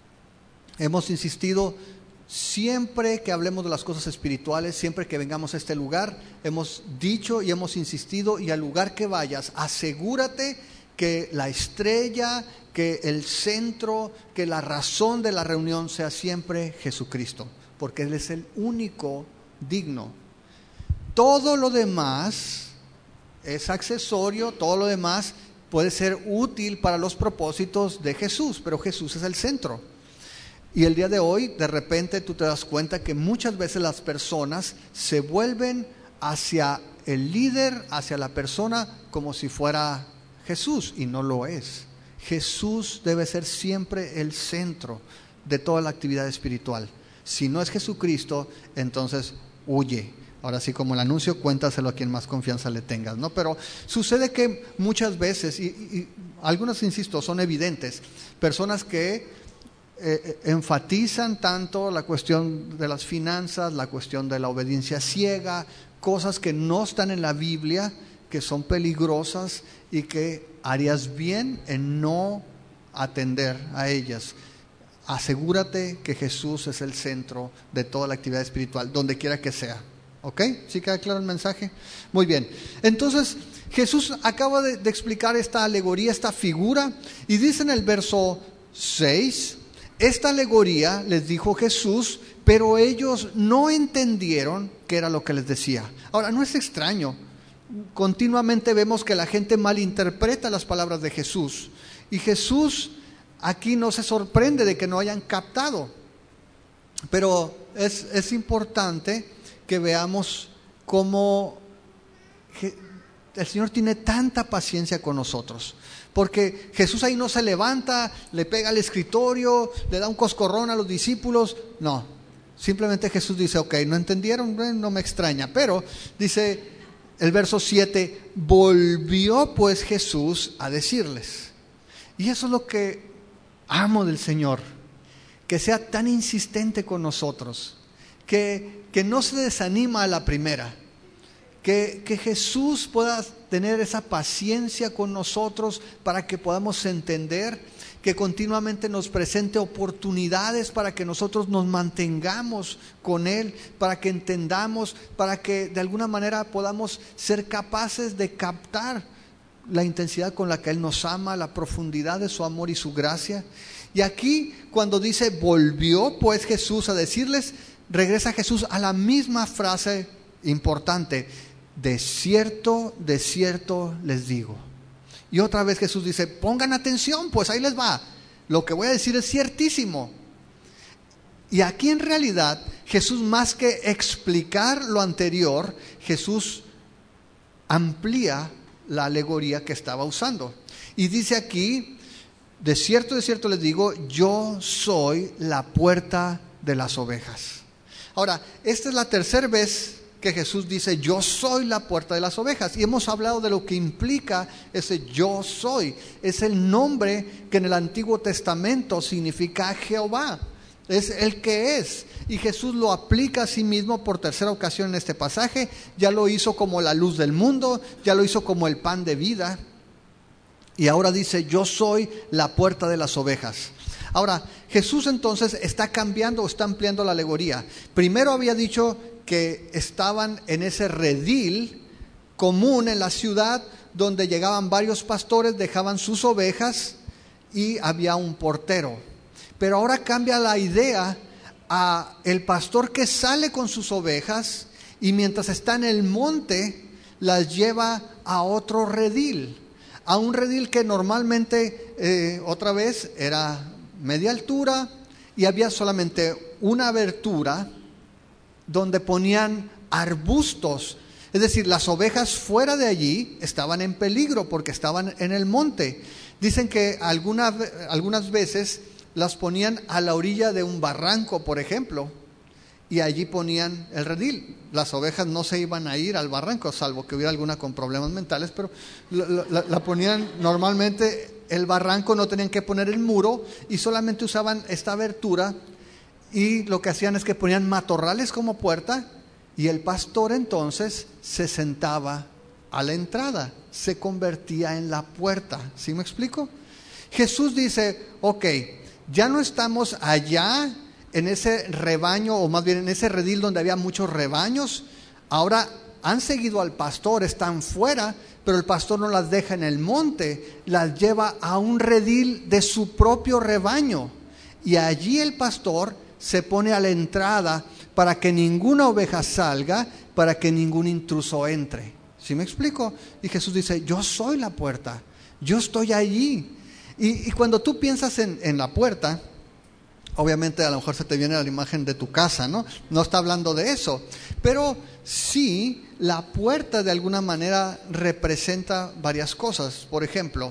hemos insistido siempre que hablemos de las cosas espirituales, siempre que vengamos a este lugar, hemos dicho y hemos insistido, y al lugar que vayas, asegúrate que la estrella, que el centro, que la razón de la reunión sea siempre Jesucristo, porque Él es el único digno. Todo lo demás es accesorio, todo lo demás puede ser útil para los propósitos de Jesús, pero Jesús es el centro. Y el día de hoy, de repente tú te das cuenta que muchas veces las personas se vuelven hacia el líder, hacia la persona, como si fuera Jesús, y no lo es. Jesús debe ser siempre el centro de toda la actividad espiritual. Si no es Jesucristo, entonces huye. Ahora sí, como el anuncio, cuéntaselo a quien más confianza le tengas, ¿no? Pero sucede que muchas veces, y algunas, insisto, son evidentes, personas que enfatizan tanto la cuestión de las finanzas, la cuestión de la obediencia ciega, cosas que no están en la Biblia, que son peligrosas y que harías bien en no atender a ellas. Asegúrate que Jesús es el centro de toda la actividad espiritual, donde quiera que sea. ¿Ok? ¿Sí queda claro el mensaje? Muy bien. Entonces, Jesús acaba de explicar esta alegoría, esta figura, y dice en el verso 6... esta alegoría les dijo Jesús, pero ellos no entendieron qué era lo que les decía. Ahora, no es extraño. Continuamente vemos que la gente malinterpreta las palabras de Jesús. Y Jesús aquí no se sorprende de que no hayan captado. Pero es importante que veamos cómo el Señor tiene tanta paciencia con nosotros. Porque Jesús ahí no se levanta, le pega al escritorio, le da un coscorrón a los discípulos. No, simplemente Jesús dice: ok, no entendieron, no me extraña. Pero dice: el verso 7, volvió pues Jesús a decirles. Y eso es lo que amo del Señor, que sea tan insistente con nosotros, que no se desanima a la primera, que Jesús pueda tener esa paciencia con nosotros para que podamos entender, que continuamente nos presente oportunidades para que nosotros nos mantengamos con Él, para que entendamos, para que de alguna manera podamos ser capaces de captar la intensidad con la que Él nos ama, la profundidad de su amor y su gracia. Y aquí cuando dice volvió pues Jesús a decirles, regresa Jesús a la misma frase importante: de cierto les digo. Y otra vez Jesús dice, pongan atención, pues ahí les va, lo que voy a decir es ciertísimo. Y aquí en realidad Jesús, más que explicar lo anterior, Jesús amplía la alegoría que estaba usando. Y dice aquí, de cierto les digo, yo soy la puerta de las ovejas. Ahora, esta es la tercera vez que Jesús dice, yo soy la puerta de las ovejas. Y hemos hablado de lo que implica ese yo soy. Es el nombre que en el Antiguo Testamento significa Jehová. Es el que es. Y Jesús lo aplica a sí mismo por tercera ocasión en este pasaje. Ya lo hizo como la luz del mundo, ya lo hizo como el pan de vida. Y ahora dice, yo soy la puerta de las ovejas. Ahora, Jesús entonces está cambiando o está ampliando la alegoría. Primero había dicho que estaban en ese redil común en la ciudad donde llegaban varios pastores, dejaban sus ovejas y había un portero. Pero ahora cambia la idea a el pastor que sale con sus ovejas y mientras está en el monte las lleva a otro redil, a un redil que normalmente otra vez era media altura y había solamente una abertura donde ponían arbustos. Es decir, las ovejas fuera de allí estaban en peligro porque estaban en el monte. Dicen que algunas veces las ponían a la orilla de un barranco, por ejemplo, y allí ponían el redil. Las ovejas no se iban a ir al barranco, salvo que hubiera alguna con problemas mentales, pero la ponían normalmente, el barranco no tenían que poner el muro y solamente usaban esta abertura. Y lo que hacían es que ponían matorrales como puerta y el pastor entonces se sentaba a la entrada, se convertía en la puerta. ¿Sí me explico? Jesús dice, ok, ya no estamos allá en ese rebaño, o más bien en ese redil donde había muchos rebaños. Ahora han seguido al pastor, están fuera, pero el pastor no las deja en el monte, las lleva a un redil de su propio rebaño. Y allí el pastor se pone a la entrada para que ninguna oveja salga, para que ningún intruso entre. ¿Sí me explico? Y Jesús dice, yo soy la puerta, yo estoy allí. Y cuando tú piensas en la puerta, obviamente a lo mejor se te viene la imagen de tu casa, ¿no? No está hablando de eso, pero sí, la puerta de alguna manera representa varias cosas. Por ejemplo,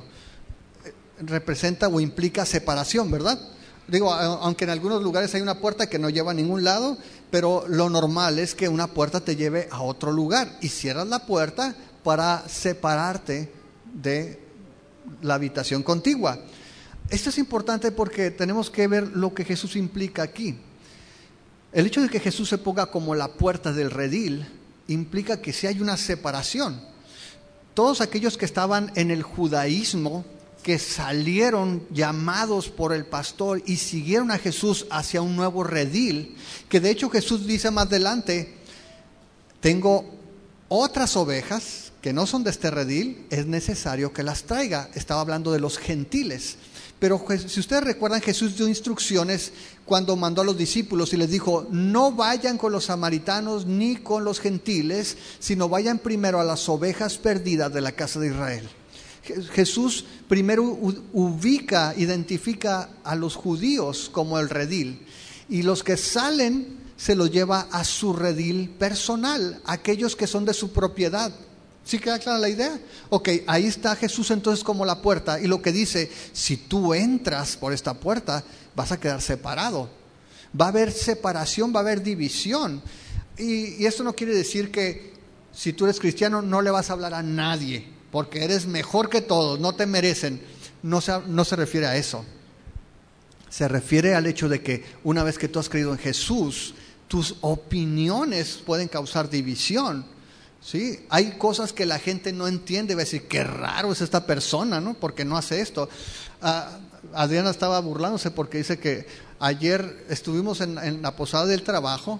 representa o implica separación, ¿verdad? Digo, aunque en algunos lugares hay una puerta que no lleva a ningún lado, pero lo normal es que una puerta te lleve a otro lugar y cierras la puerta para separarte de la habitación contigua. Esto es importante porque tenemos que ver lo que Jesús implica aquí. El hecho de que Jesús se ponga como la puerta del redil implica que sí hay una separación. Todos aquellos que estaban en el judaísmo, que salieron llamados por el pastor y siguieron a Jesús hacia un nuevo redil, que de hecho Jesús dice más adelante, tengo otras ovejas que no son de este redil, es necesario que las traiga. Estaba hablando de los gentiles. Pero si ustedes recuerdan, Jesús dio instrucciones cuando mandó a los discípulos y les dijo, no vayan con los samaritanos ni con los gentiles, sino vayan primero a las ovejas perdidas de la casa de Israel. Jesús primero ubica, identifica a los judíos como el redil, y los que salen se los lleva a su redil personal, aquellos que son de su propiedad. ¿Sí queda clara la idea? Ok, ahí está Jesús entonces como la puerta, y lo que dice, si tú entras por esta puerta, vas a quedar separado. Va a haber separación, va a haber división. Y esto no quiere decir que si tú eres cristiano, no le vas a hablar a nadie, porque eres mejor que todos, no te merecen. No se refiere a eso. Se refiere al hecho de que una vez que tú has creído en Jesús, tus opiniones pueden causar división, ¿sí? Hay cosas que la gente no entiende, va a decir, qué raro es esta persona, ¿no? ¿Por qué no hace esto? Adriana estaba burlándose porque dice que ayer estuvimos en la posada del trabajo,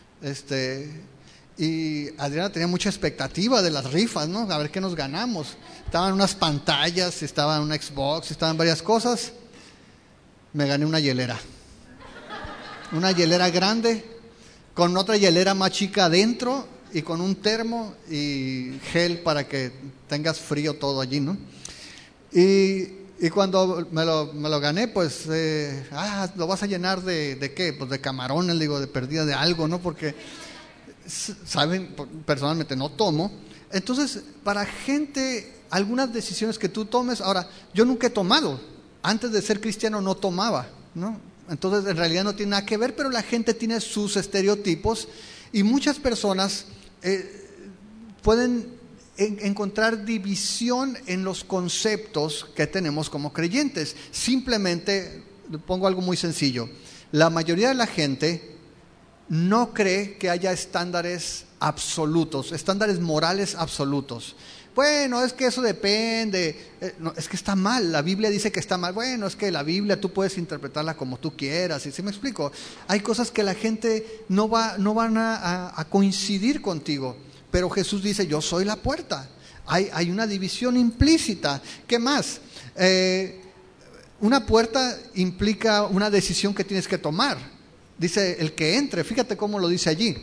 y Adriana tenía mucha expectativa de las rifas, ¿no? A ver qué nos ganamos. Estaban unas pantallas, estaba una Xbox, estaban varias cosas. Me gané una hielera grande, con otra hielera más chica adentro y con un termo y gel para que tengas frío todo allí, ¿no? Y cuando me lo gané, pues, ¿lo vas a llenar de qué? Pues de camarones, digo, de perdida de algo, ¿no? Porque, saben, personalmente no tomo. Entonces, para gente, algunas decisiones que tú tomes, ahora, yo nunca he tomado. Antes de ser cristiano no tomaba, ¿no? Entonces en realidad no tiene nada que ver, pero la gente tiene sus estereotipos y muchas personas pueden encontrar división en los conceptos que tenemos como creyentes. Simplemente, pongo algo muy sencillo, la mayoría de la gente no cree que haya estándares absolutos, estándares morales absolutos. Bueno, es que eso depende, no, es que está mal, la Biblia dice que está mal. Bueno, es que la Biblia tú puedes interpretarla como tú quieras, ¿y si me explico? Hay cosas que la gente no van a coincidir contigo, pero Jesús dice, yo soy la puerta. Hay una división implícita. ¿Qué más? Una puerta implica una decisión que tienes que tomar. Dice, el que entre, fíjate cómo lo dice allí.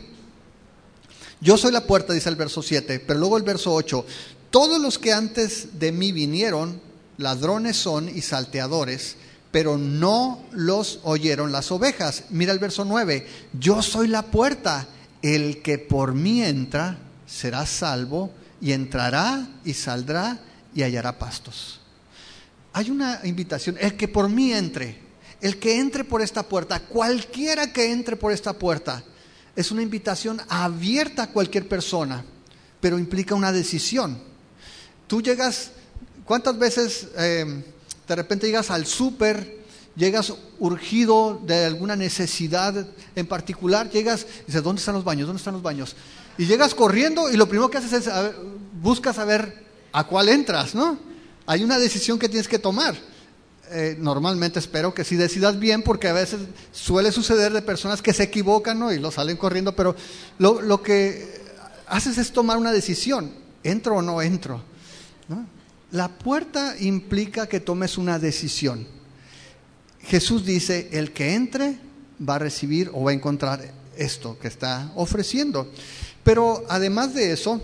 Yo soy la puerta, dice el verso 7, pero luego el verso 8, todos los que antes de mí vinieron, ladrones son y salteadores, pero no los oyeron las ovejas. Mira el verso 9, yo soy la puerta, el que por mí entra será salvo, y entrará y saldrá y hallará pastos. Hay una invitación, el que por mí entre, el que entre por esta puerta, cualquiera que entre por esta puerta, es una invitación abierta a cualquier persona, pero implica una decisión. Tú llegas, ¿cuántas veces de repente llegas al súper, llegas urgido de alguna necesidad en particular, llegas y dices, ¿dónde están los baños? ¿Dónde están los baños? Y llegas corriendo y lo primero que haces es buscas saber a cuál entras, ¿no? Hay una decisión que tienes que tomar. Normalmente espero que sí decidas bien, porque a veces suele suceder de personas que se equivocan, ¿no? Y lo salen corriendo, pero lo que haces es tomar una decisión, ¿entro o no entro? ¿No? La puerta implica que tomes una decisión. Jesús dice, el que entre va a recibir o va a encontrar esto que está ofreciendo. Pero además de eso,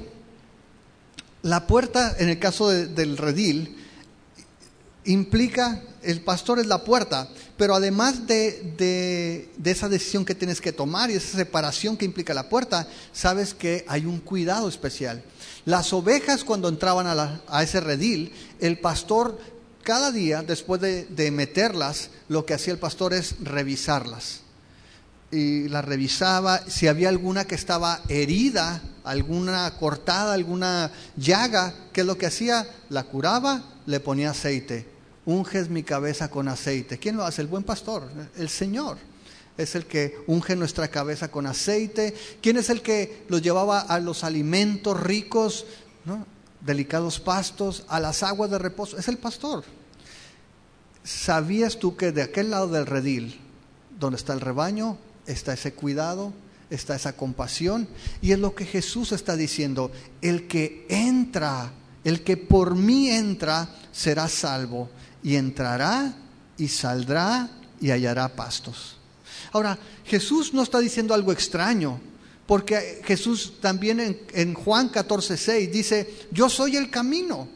la puerta, en el caso del redil, implica, el pastor es la puerta, pero además de esa decisión que tienes que tomar y esa separación que implica la puerta, sabes que hay un cuidado especial. Las ovejas, cuando entraban a ese redil, el pastor cada día, después de meterlas, lo que hacía el pastor es revisarlas. Y las revisaba, si había alguna que estaba herida, alguna cortada, alguna llaga, ¿qué es lo que hacía? La curaba, le ponía aceite. Unges mi cabeza con aceite. ¿Quién lo hace? El buen pastor, el Señor. Es el que unge nuestra cabeza con aceite. ¿Quién es el que los llevaba a los alimentos ricos, ¿no? Delicados pastos, a las aguas de reposo? Es el pastor. ¿Sabías tú que de aquel lado del redil, donde está el rebaño, está ese cuidado, está esa compasión? Y es lo que Jesús está diciendo, el que entra, el que por mí entra, será salvo, y entrará y saldrá y hallará pastos. Ahora, Jesús no está diciendo algo extraño, porque Jesús también en Juan 14:6 dice, yo soy el camino,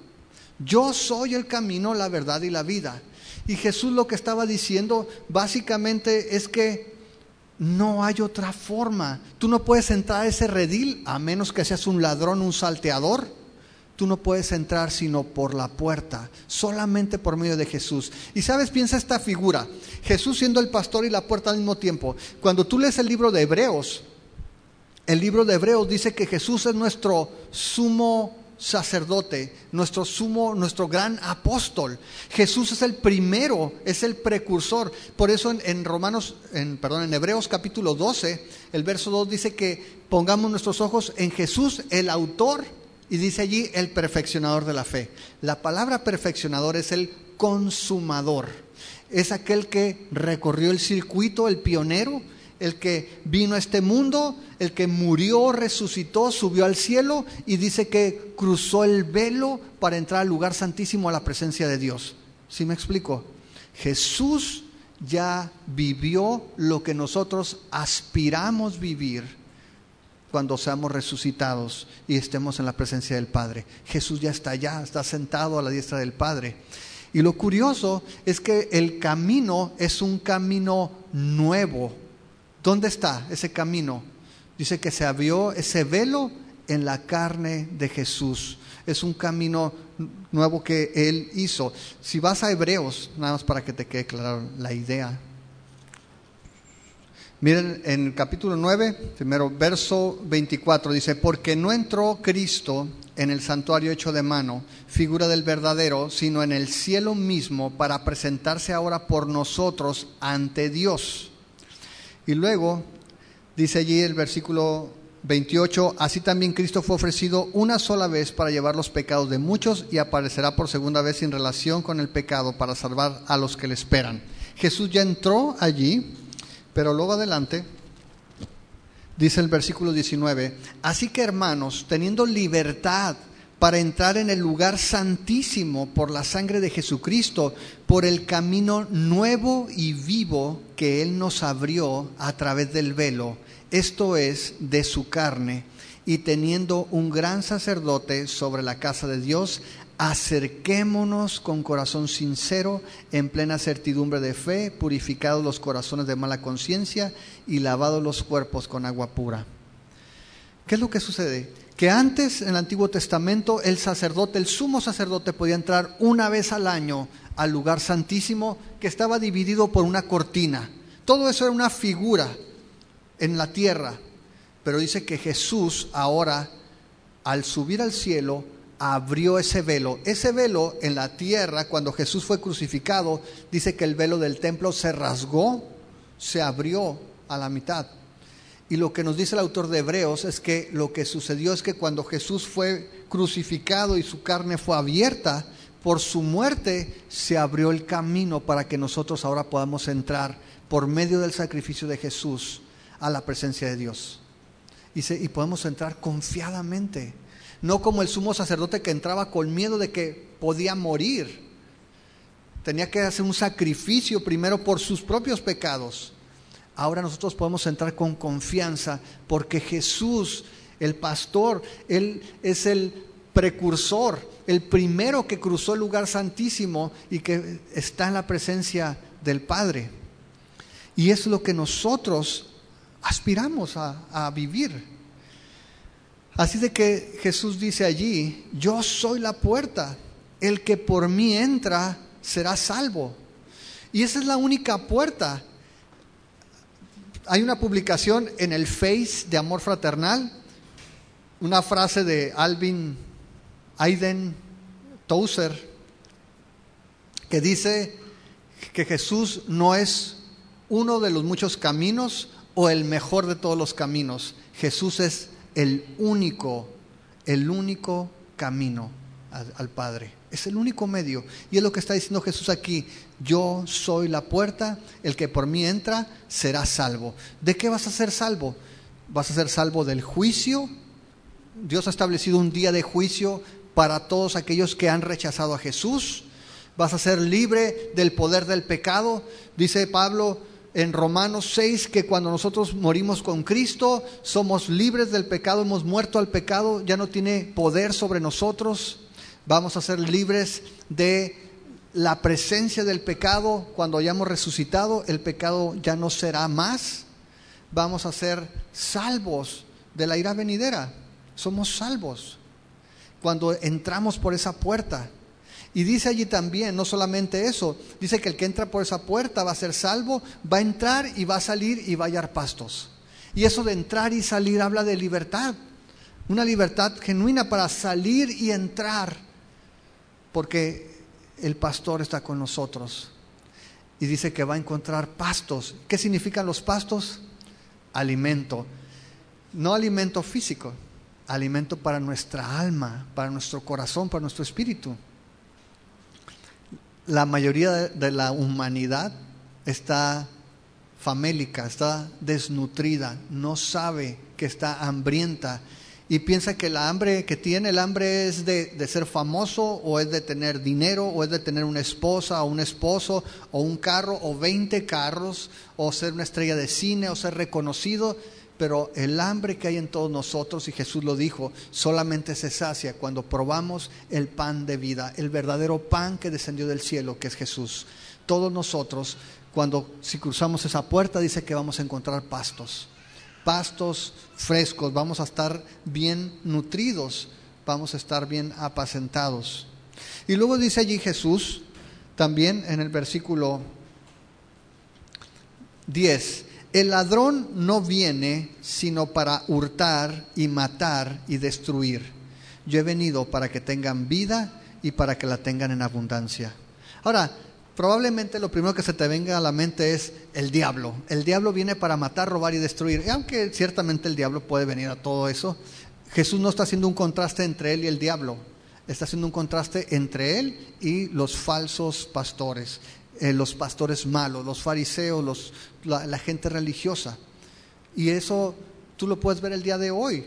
la verdad y la vida. Y Jesús lo que estaba diciendo básicamente es que no hay otra forma. Tú no puedes entrar a ese redil a menos que seas un ladrón, un salteador. Tú no puedes entrar sino por la puerta, solamente por medio de Jesús. Y sabes, piensa esta figura, Jesús siendo el pastor y la puerta al mismo tiempo. Cuando tú lees el libro de Hebreos, El libro de Hebreos dice que Jesús es nuestro sumo sacerdote, nuestro gran apóstol. Jesús es el primero, es el precursor. Por eso en Hebreos capítulo 12, el verso 2 dice que pongamos nuestros ojos en Jesús, el autor, y dice allí el perfeccionador de la fe. La palabra perfeccionador es el consumador. Es aquel que recorrió el circuito, el pionero, el que vino a este mundo, el que murió, resucitó, subió al cielo y dice que cruzó el velo para entrar al lugar santísimo, a la presencia de Dios. ¿Sí me explico? Jesús ya vivió lo que nosotros aspiramos vivir cuando seamos resucitados y estemos en la presencia del Padre. Jesús ya está allá, está sentado a la diestra del Padre. Y lo curioso es que el camino es un camino nuevo. ¿Dónde está ese camino? Dice que se abrió ese velo en la carne de Jesús. Es un camino nuevo que Él hizo. Si vas a Hebreos, nada más para que te quede clara la idea. Miren, en el capítulo 9, primero verso 24, dice: porque no entró Cristo en el santuario hecho de mano, figura del verdadero, sino en el cielo mismo, para presentarse ahora por nosotros ante Dios. Y luego dice allí el versículo 28: así también Cristo fue ofrecido una sola vez para llevar los pecados de muchos, y aparecerá por segunda vez sin relación con el pecado para salvar a los que le esperan. Jesús ya entró allí, pero luego adelante dice el versículo 19: así que, hermanos, teniendo libertad para entrar en el lugar santísimo por la sangre de Jesucristo, por el camino nuevo y vivo que Él nos abrió a través del velo, esto es, de su carne, y teniendo un gran sacerdote sobre la casa de Dios, acerquémonos con corazón sincero, en plena certidumbre de fe, purificados los corazones de mala conciencia y lavados los cuerpos con agua pura. ¿Qué es lo que sucede? Que antes, en el Antiguo Testamento, el sacerdote, el sumo sacerdote, podía entrar una vez al año al lugar santísimo, que estaba dividido por una cortina. Todo eso era una figura en la tierra. Pero dice que Jesús ahora, al subir al cielo, abrió ese velo. Ese velo en la tierra, cuando Jesús fue crucificado, dice que el velo del templo se rasgó, se abrió a la mitad. Y lo que nos dice el autor de Hebreos es que lo que sucedió es que cuando Jesús fue crucificado y su carne fue abierta, por su muerte se abrió el camino para que nosotros ahora podamos entrar por medio del sacrificio de Jesús a la presencia de Dios. Y podemos entrar confiadamente, no como el sumo sacerdote que entraba con miedo de que podía morir. Tenía que hacer un sacrificio primero por sus propios pecados. Ahora nosotros podemos entrar con confianza porque Jesús, el pastor, Él es el precursor, el primero que cruzó el lugar santísimo y que está en la presencia del Padre. Y es lo que nosotros aspiramos a vivir. Así de que Jesús dice allí: yo soy la puerta, el que por mí entra será salvo. Y esa es la única puerta. Hay una publicación en el Face de Amor Fraternal, una frase de Alvin Aiden Tozer, que dice que Jesús no es uno de los muchos caminos o el mejor de todos los caminos. Jesús es el único camino al Padre. Es el único medio. Y es lo que está diciendo Jesús aquí: yo soy la puerta, el que por mí entra será salvo. ¿De qué vas a ser salvo? Vas a ser salvo del juicio. Dios ha establecido un día de juicio para todos aquellos que han rechazado a Jesús. Vas a ser libre del poder del pecado. Dice Pablo en Romanos 6 que cuando nosotros morimos con Cristo, somos libres del pecado, hemos muerto al pecado, ya no tiene poder sobre nosotros. Vamos a ser libres de la presencia del pecado. Cuando hayamos resucitado, el pecado ya no será más. Vamos a ser salvos de la ira venidera. Somos salvos cuando entramos por esa puerta. Y dice allí también, no solamente eso, dice que el que entra por esa puerta va a ser salvo, va a entrar y va a salir y va a hallar pastos. Y eso de entrar y salir habla de libertad. Una libertad genuina para salir y entrar. Porque el pastor está con nosotros. Y dice que va a encontrar pastos. ¿Qué significan los pastos? Alimento. No alimento físico, alimento para nuestra alma, para nuestro corazón, para nuestro espíritu. La mayoría de la humanidad está famélica, está desnutrida, no sabe que está hambrienta y piensa que la hambre que tiene, el hambre es de ser famoso, o es de tener dinero, o es de tener una esposa o un esposo, o un carro o 20 carros, o ser una estrella de cine, o ser reconocido. Pero el hambre que hay en todos nosotros, y Jesús lo dijo, solamente se sacia cuando probamos el pan de vida, el verdadero pan que descendió del cielo, que es Jesús. Todos nosotros, si cruzamos esa puerta, dice que vamos a encontrar pastos frescos, vamos a estar bien nutridos, vamos a estar bien apacentados. Y luego dice allí Jesús, también en el versículo 10, el ladrón no viene sino para hurtar y matar y destruir. Yo he venido para que tengan vida y para que la tengan en abundancia. Ahora, probablemente lo primero que se te venga a la mente es el diablo. El diablo viene para matar, robar y destruir. Y aunque ciertamente el diablo puede venir a todo eso, Jesús no está haciendo un contraste entre él y el diablo. Está haciendo un contraste entre él y los falsos pastores. Los pastores malos, los fariseos, la gente religiosa. Y eso tú lo puedes ver el día de hoy.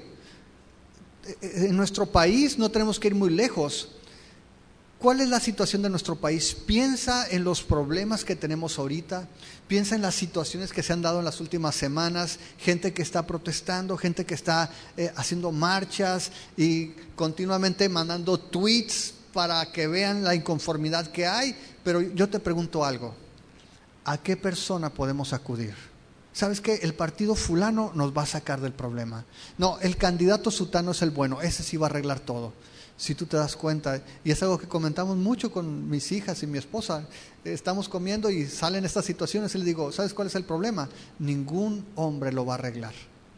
En nuestro país no tenemos que ir muy lejos. ¿Cuál es la situación de nuestro país? Piensa en los problemas que tenemos ahorita, piensa en las situaciones que se han dado en las últimas semanas, gente que está protestando, gente que está haciendo marchas y continuamente mandando tweets para que vean la inconformidad que hay. Pero yo te pregunto algo, ¿a qué persona podemos acudir? ¿Sabes qué? El partido fulano nos va a sacar del problema. No, el candidato sutano es el bueno, ese sí va a arreglar todo. Si tú te das cuenta, y es algo que comentamos mucho con mis hijas y mi esposa, estamos comiendo y salen estas situaciones y le digo, ¿sabes cuál es el problema? Ningún hombre lo va a arreglar.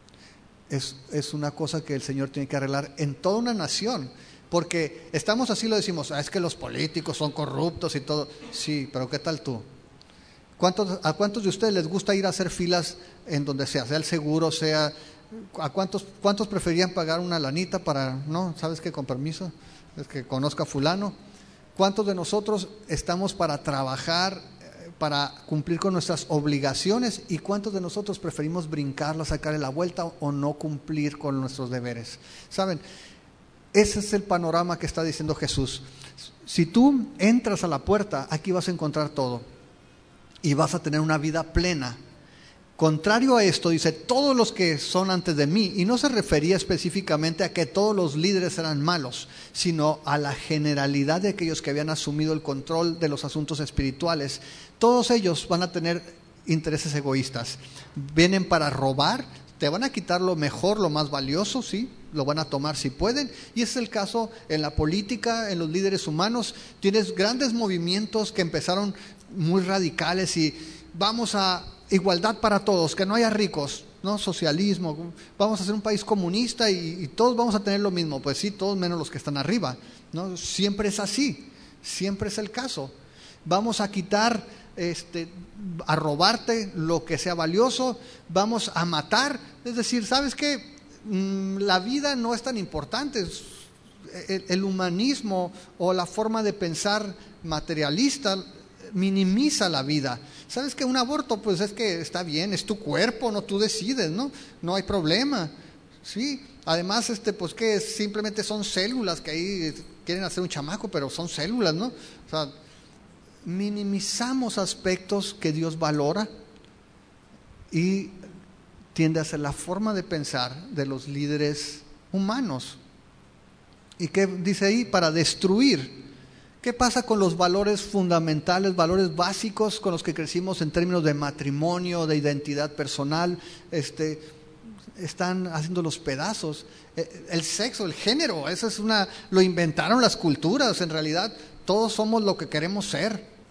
Es una cosa que el Señor tiene que arreglar en toda una nación. Porque estamos así, lo decimos, es que los políticos son corruptos y todo. Sí, pero ¿qué tal tú? ¿A cuántos de ustedes les gusta ir a hacer filas en donde sea el seguro, sea... ¿A cuántos preferían pagar una lanita para, no, sabes que con permiso, es que conozca fulano? ¿Cuántos de nosotros estamos para trabajar, para cumplir con nuestras obligaciones? ¿Y cuántos de nosotros preferimos brincarla, sacarle la vuelta o no cumplir con nuestros deberes? ¿Saben? Ese es el panorama que está diciendo Jesús. Si tú entras a la puerta, aquí vas a encontrar todo y vas a tener una vida plena. Contrario a esto, dice, todos los que son antes de mí, y no se refería específicamente a que todos los líderes eran malos, sino a la generalidad de aquellos que habían asumido el control de los asuntos espirituales. Todos ellos van a tener intereses egoístas. Vienen para robar, te van a quitar lo mejor, lo más valioso, sí, lo van a tomar si pueden. Y ese es el caso en la política, en los líderes humanos. Tienes grandes movimientos que empezaron muy radicales y vamos a igualdad para todos, que no haya ricos, ¿no? Socialismo, vamos a ser un país comunista y todos vamos a tener lo mismo. Pues sí, todos menos los que están arriba, ¿no? Siempre es así, siempre es el caso. Vamos a quitar, a robarte lo que sea valioso, vamos a matar. Es decir, ¿sabes qué? La vida no es tan importante. El humanismo o la forma de pensar materialista minimiza la vida. ¿Sabes que un aborto, pues es que está bien, es tu cuerpo, no tú decides, no hay problema, sí? Además, pues que simplemente son células que ahí quieren hacer un chamaco, pero son células, ¿no? O sea, minimizamos aspectos que Dios valora y tiende a ser la forma de pensar de los líderes humanos. ¿Y qué dice ahí? Para destruir. ¿Qué pasa con los valores fundamentales, valores básicos con los que crecimos en términos de matrimonio, de identidad personal? Están haciendo los pedazos. El sexo, el género, lo inventaron las culturas. En realidad, todos somos lo que queremos ser.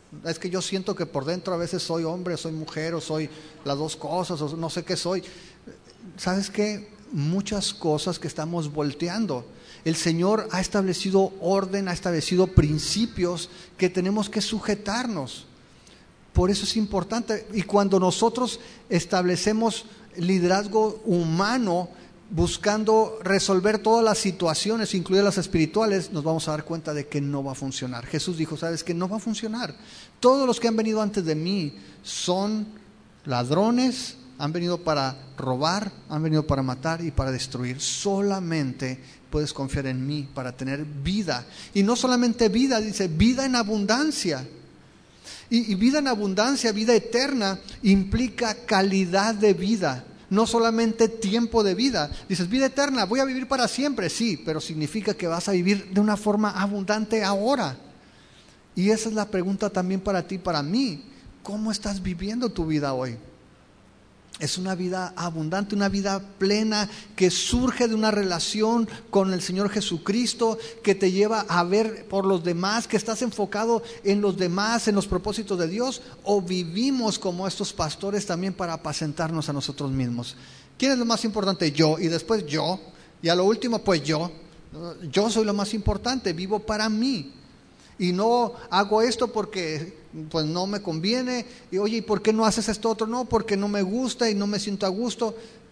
Es que yo siento que por dentro a veces soy hombre, soy mujer, o soy las dos cosas, o no sé qué soy. ¿Sabes qué? Muchas cosas que estamos volteando. El Señor ha establecido orden, ha establecido principios que tenemos que sujetarnos. Por eso es importante. Y cuando nosotros establecemos liderazgo humano, buscando resolver todas las situaciones, incluidas las espirituales, nos vamos a dar cuenta de que no va a funcionar. Jesús dijo, ¿sabes qué? No va a funcionar. Todos los que han venido antes de mí son ladrones, han venido para robar, han venido para matar y para destruir. Solamente puedes confiar en mí para tener vida. Y no solamente vida, dice vida en abundancia. Y vida en abundancia, vida eterna, implica calidad de vida. No solamente tiempo de vida. Dices, vida eterna, voy a vivir para siempre. Sí, pero significa que vas a vivir de una forma abundante ahora. Y esa es la pregunta también para ti, para mí. ¿Cómo estás viviendo tu vida hoy? Es una vida abundante, una vida plena que surge de una relación con el Señor Jesucristo, que te lleva a ver por los demás, que estás enfocado en los demás, en los propósitos de Dios, o vivimos como estos pastores también para apacentarnos a nosotros mismos. ¿Quién es lo más importante? Yo, y después yo, y a lo último pues yo. Yo soy lo más importante, vivo para mí. Y no hago esto porque pues no me conviene. Y oye, ¿y por qué no haces esto otro? No, porque no me gusta y no me siento a gusto.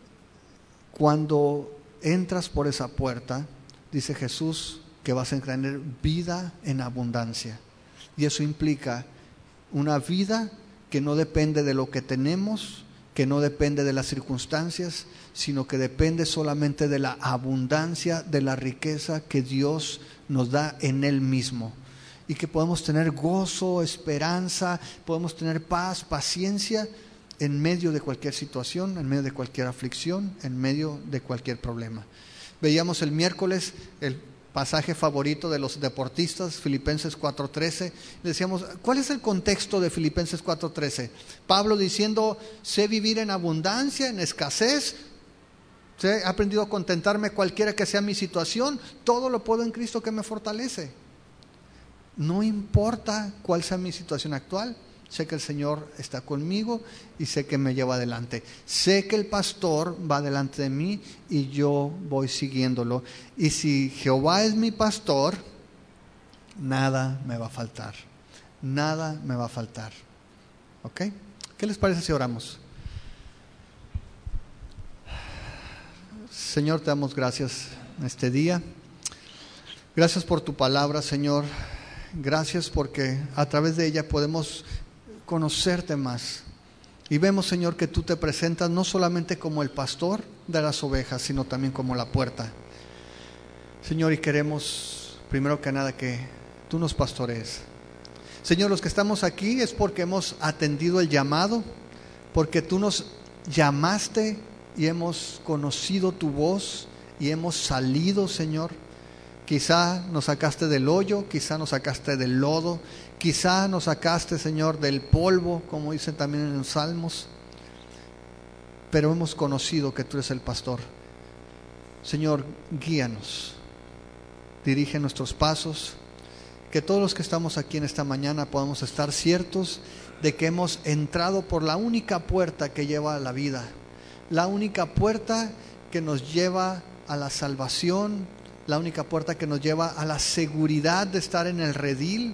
Cuando entras por esa puerta, dice Jesús que vas a tener vida en abundancia. Y eso implica una vida que no depende de lo que tenemos, que no depende de las circunstancias, sino que depende solamente de la abundancia, de la riqueza que Dios nos da en Él mismo. Y que podemos tener gozo, esperanza, podemos tener paz, paciencia en medio de cualquier situación, en medio de cualquier aflicción, en medio de cualquier problema. Veíamos el miércoles el pasaje favorito de los deportistas, Filipenses 4:13. Decíamos, ¿cuál es el contexto de Filipenses 4:13? Pablo diciendo, sé vivir en abundancia, en escasez, he aprendido a contentarme cualquiera que sea mi situación, todo lo puedo en Cristo que me fortalece. No importa cuál sea mi situación actual, sé que el Señor está conmigo y sé que me lleva adelante. Sé que el pastor va delante de mí y yo voy siguiéndolo. Y si Jehová es mi pastor, nada me va a faltar. Nada me va a faltar. ¿Ok? ¿Qué les parece si oramos? Señor, te damos gracias en este día. Gracias por tu palabra, Señor. Gracias porque a través de ella podemos conocerte más. Y vemos, Señor, que tú te presentas no solamente como el pastor de las ovejas, sino también como la puerta. Señor, y queremos, primero que nada, que tú nos pastorees. Señor, los que estamos aquí es porque hemos atendido el llamado, porque tú nos llamaste y hemos conocido tu voz y hemos salido, Señor. Quizá nos sacaste del hoyo, quizá nos sacaste del lodo, quizá nos sacaste, Señor, del polvo, como dicen también en los Salmos. Pero hemos conocido que tú eres el pastor. Señor, guíanos, dirige nuestros pasos, que todos los que estamos aquí en esta mañana podamos estar ciertos de que hemos entrado por la única puerta que lleva a la vida, la única puerta que nos lleva a la salvación, la única puerta que nos lleva a la seguridad de estar en el redil.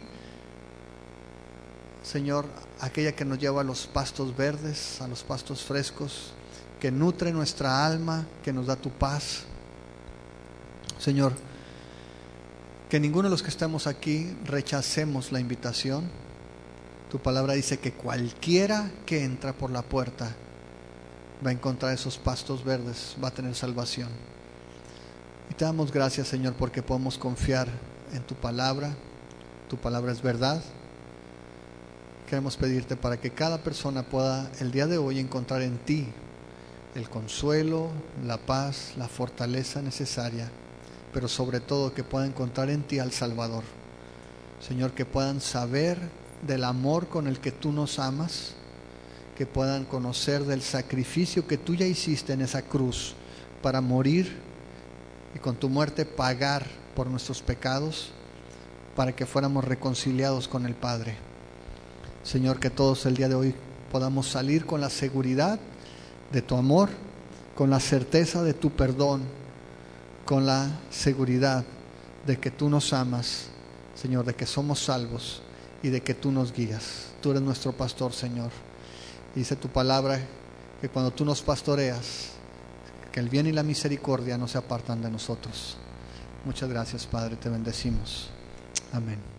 Señor, aquella que nos lleva a los pastos verdes, a los pastos frescos, que nutre nuestra alma, que nos da tu paz. Señor, que ninguno de los que estamos aquí rechacemos la invitación. Tu palabra dice que cualquiera que entra por la puerta va a encontrar esos pastos verdes, va a tener salvación. Y te damos gracias, Señor, porque podemos confiar en tu palabra. Tu palabra es verdad. Queremos pedirte para que cada persona pueda el día de hoy encontrar en ti el consuelo, la paz, la fortaleza necesaria, pero sobre todo que puedan encontrar en ti al Salvador. Señor, que puedan saber del amor con el que tú nos amas, que puedan conocer del sacrificio que tú ya hiciste en esa cruz para morir y con tu muerte pagar por nuestros pecados, para que fuéramos reconciliados con el Padre. Señor, que todos el día de hoy podamos salir con la seguridad de tu amor, con la certeza de tu perdón, con la seguridad de que tú nos amas, Señor, de que somos salvos y de que tú nos guías. Tú eres nuestro pastor, Señor. Dice tu palabra que cuando tú nos pastoreas, que el bien y la misericordia no se apartan de nosotros. Muchas gracias, Padre, te bendecimos. Amén.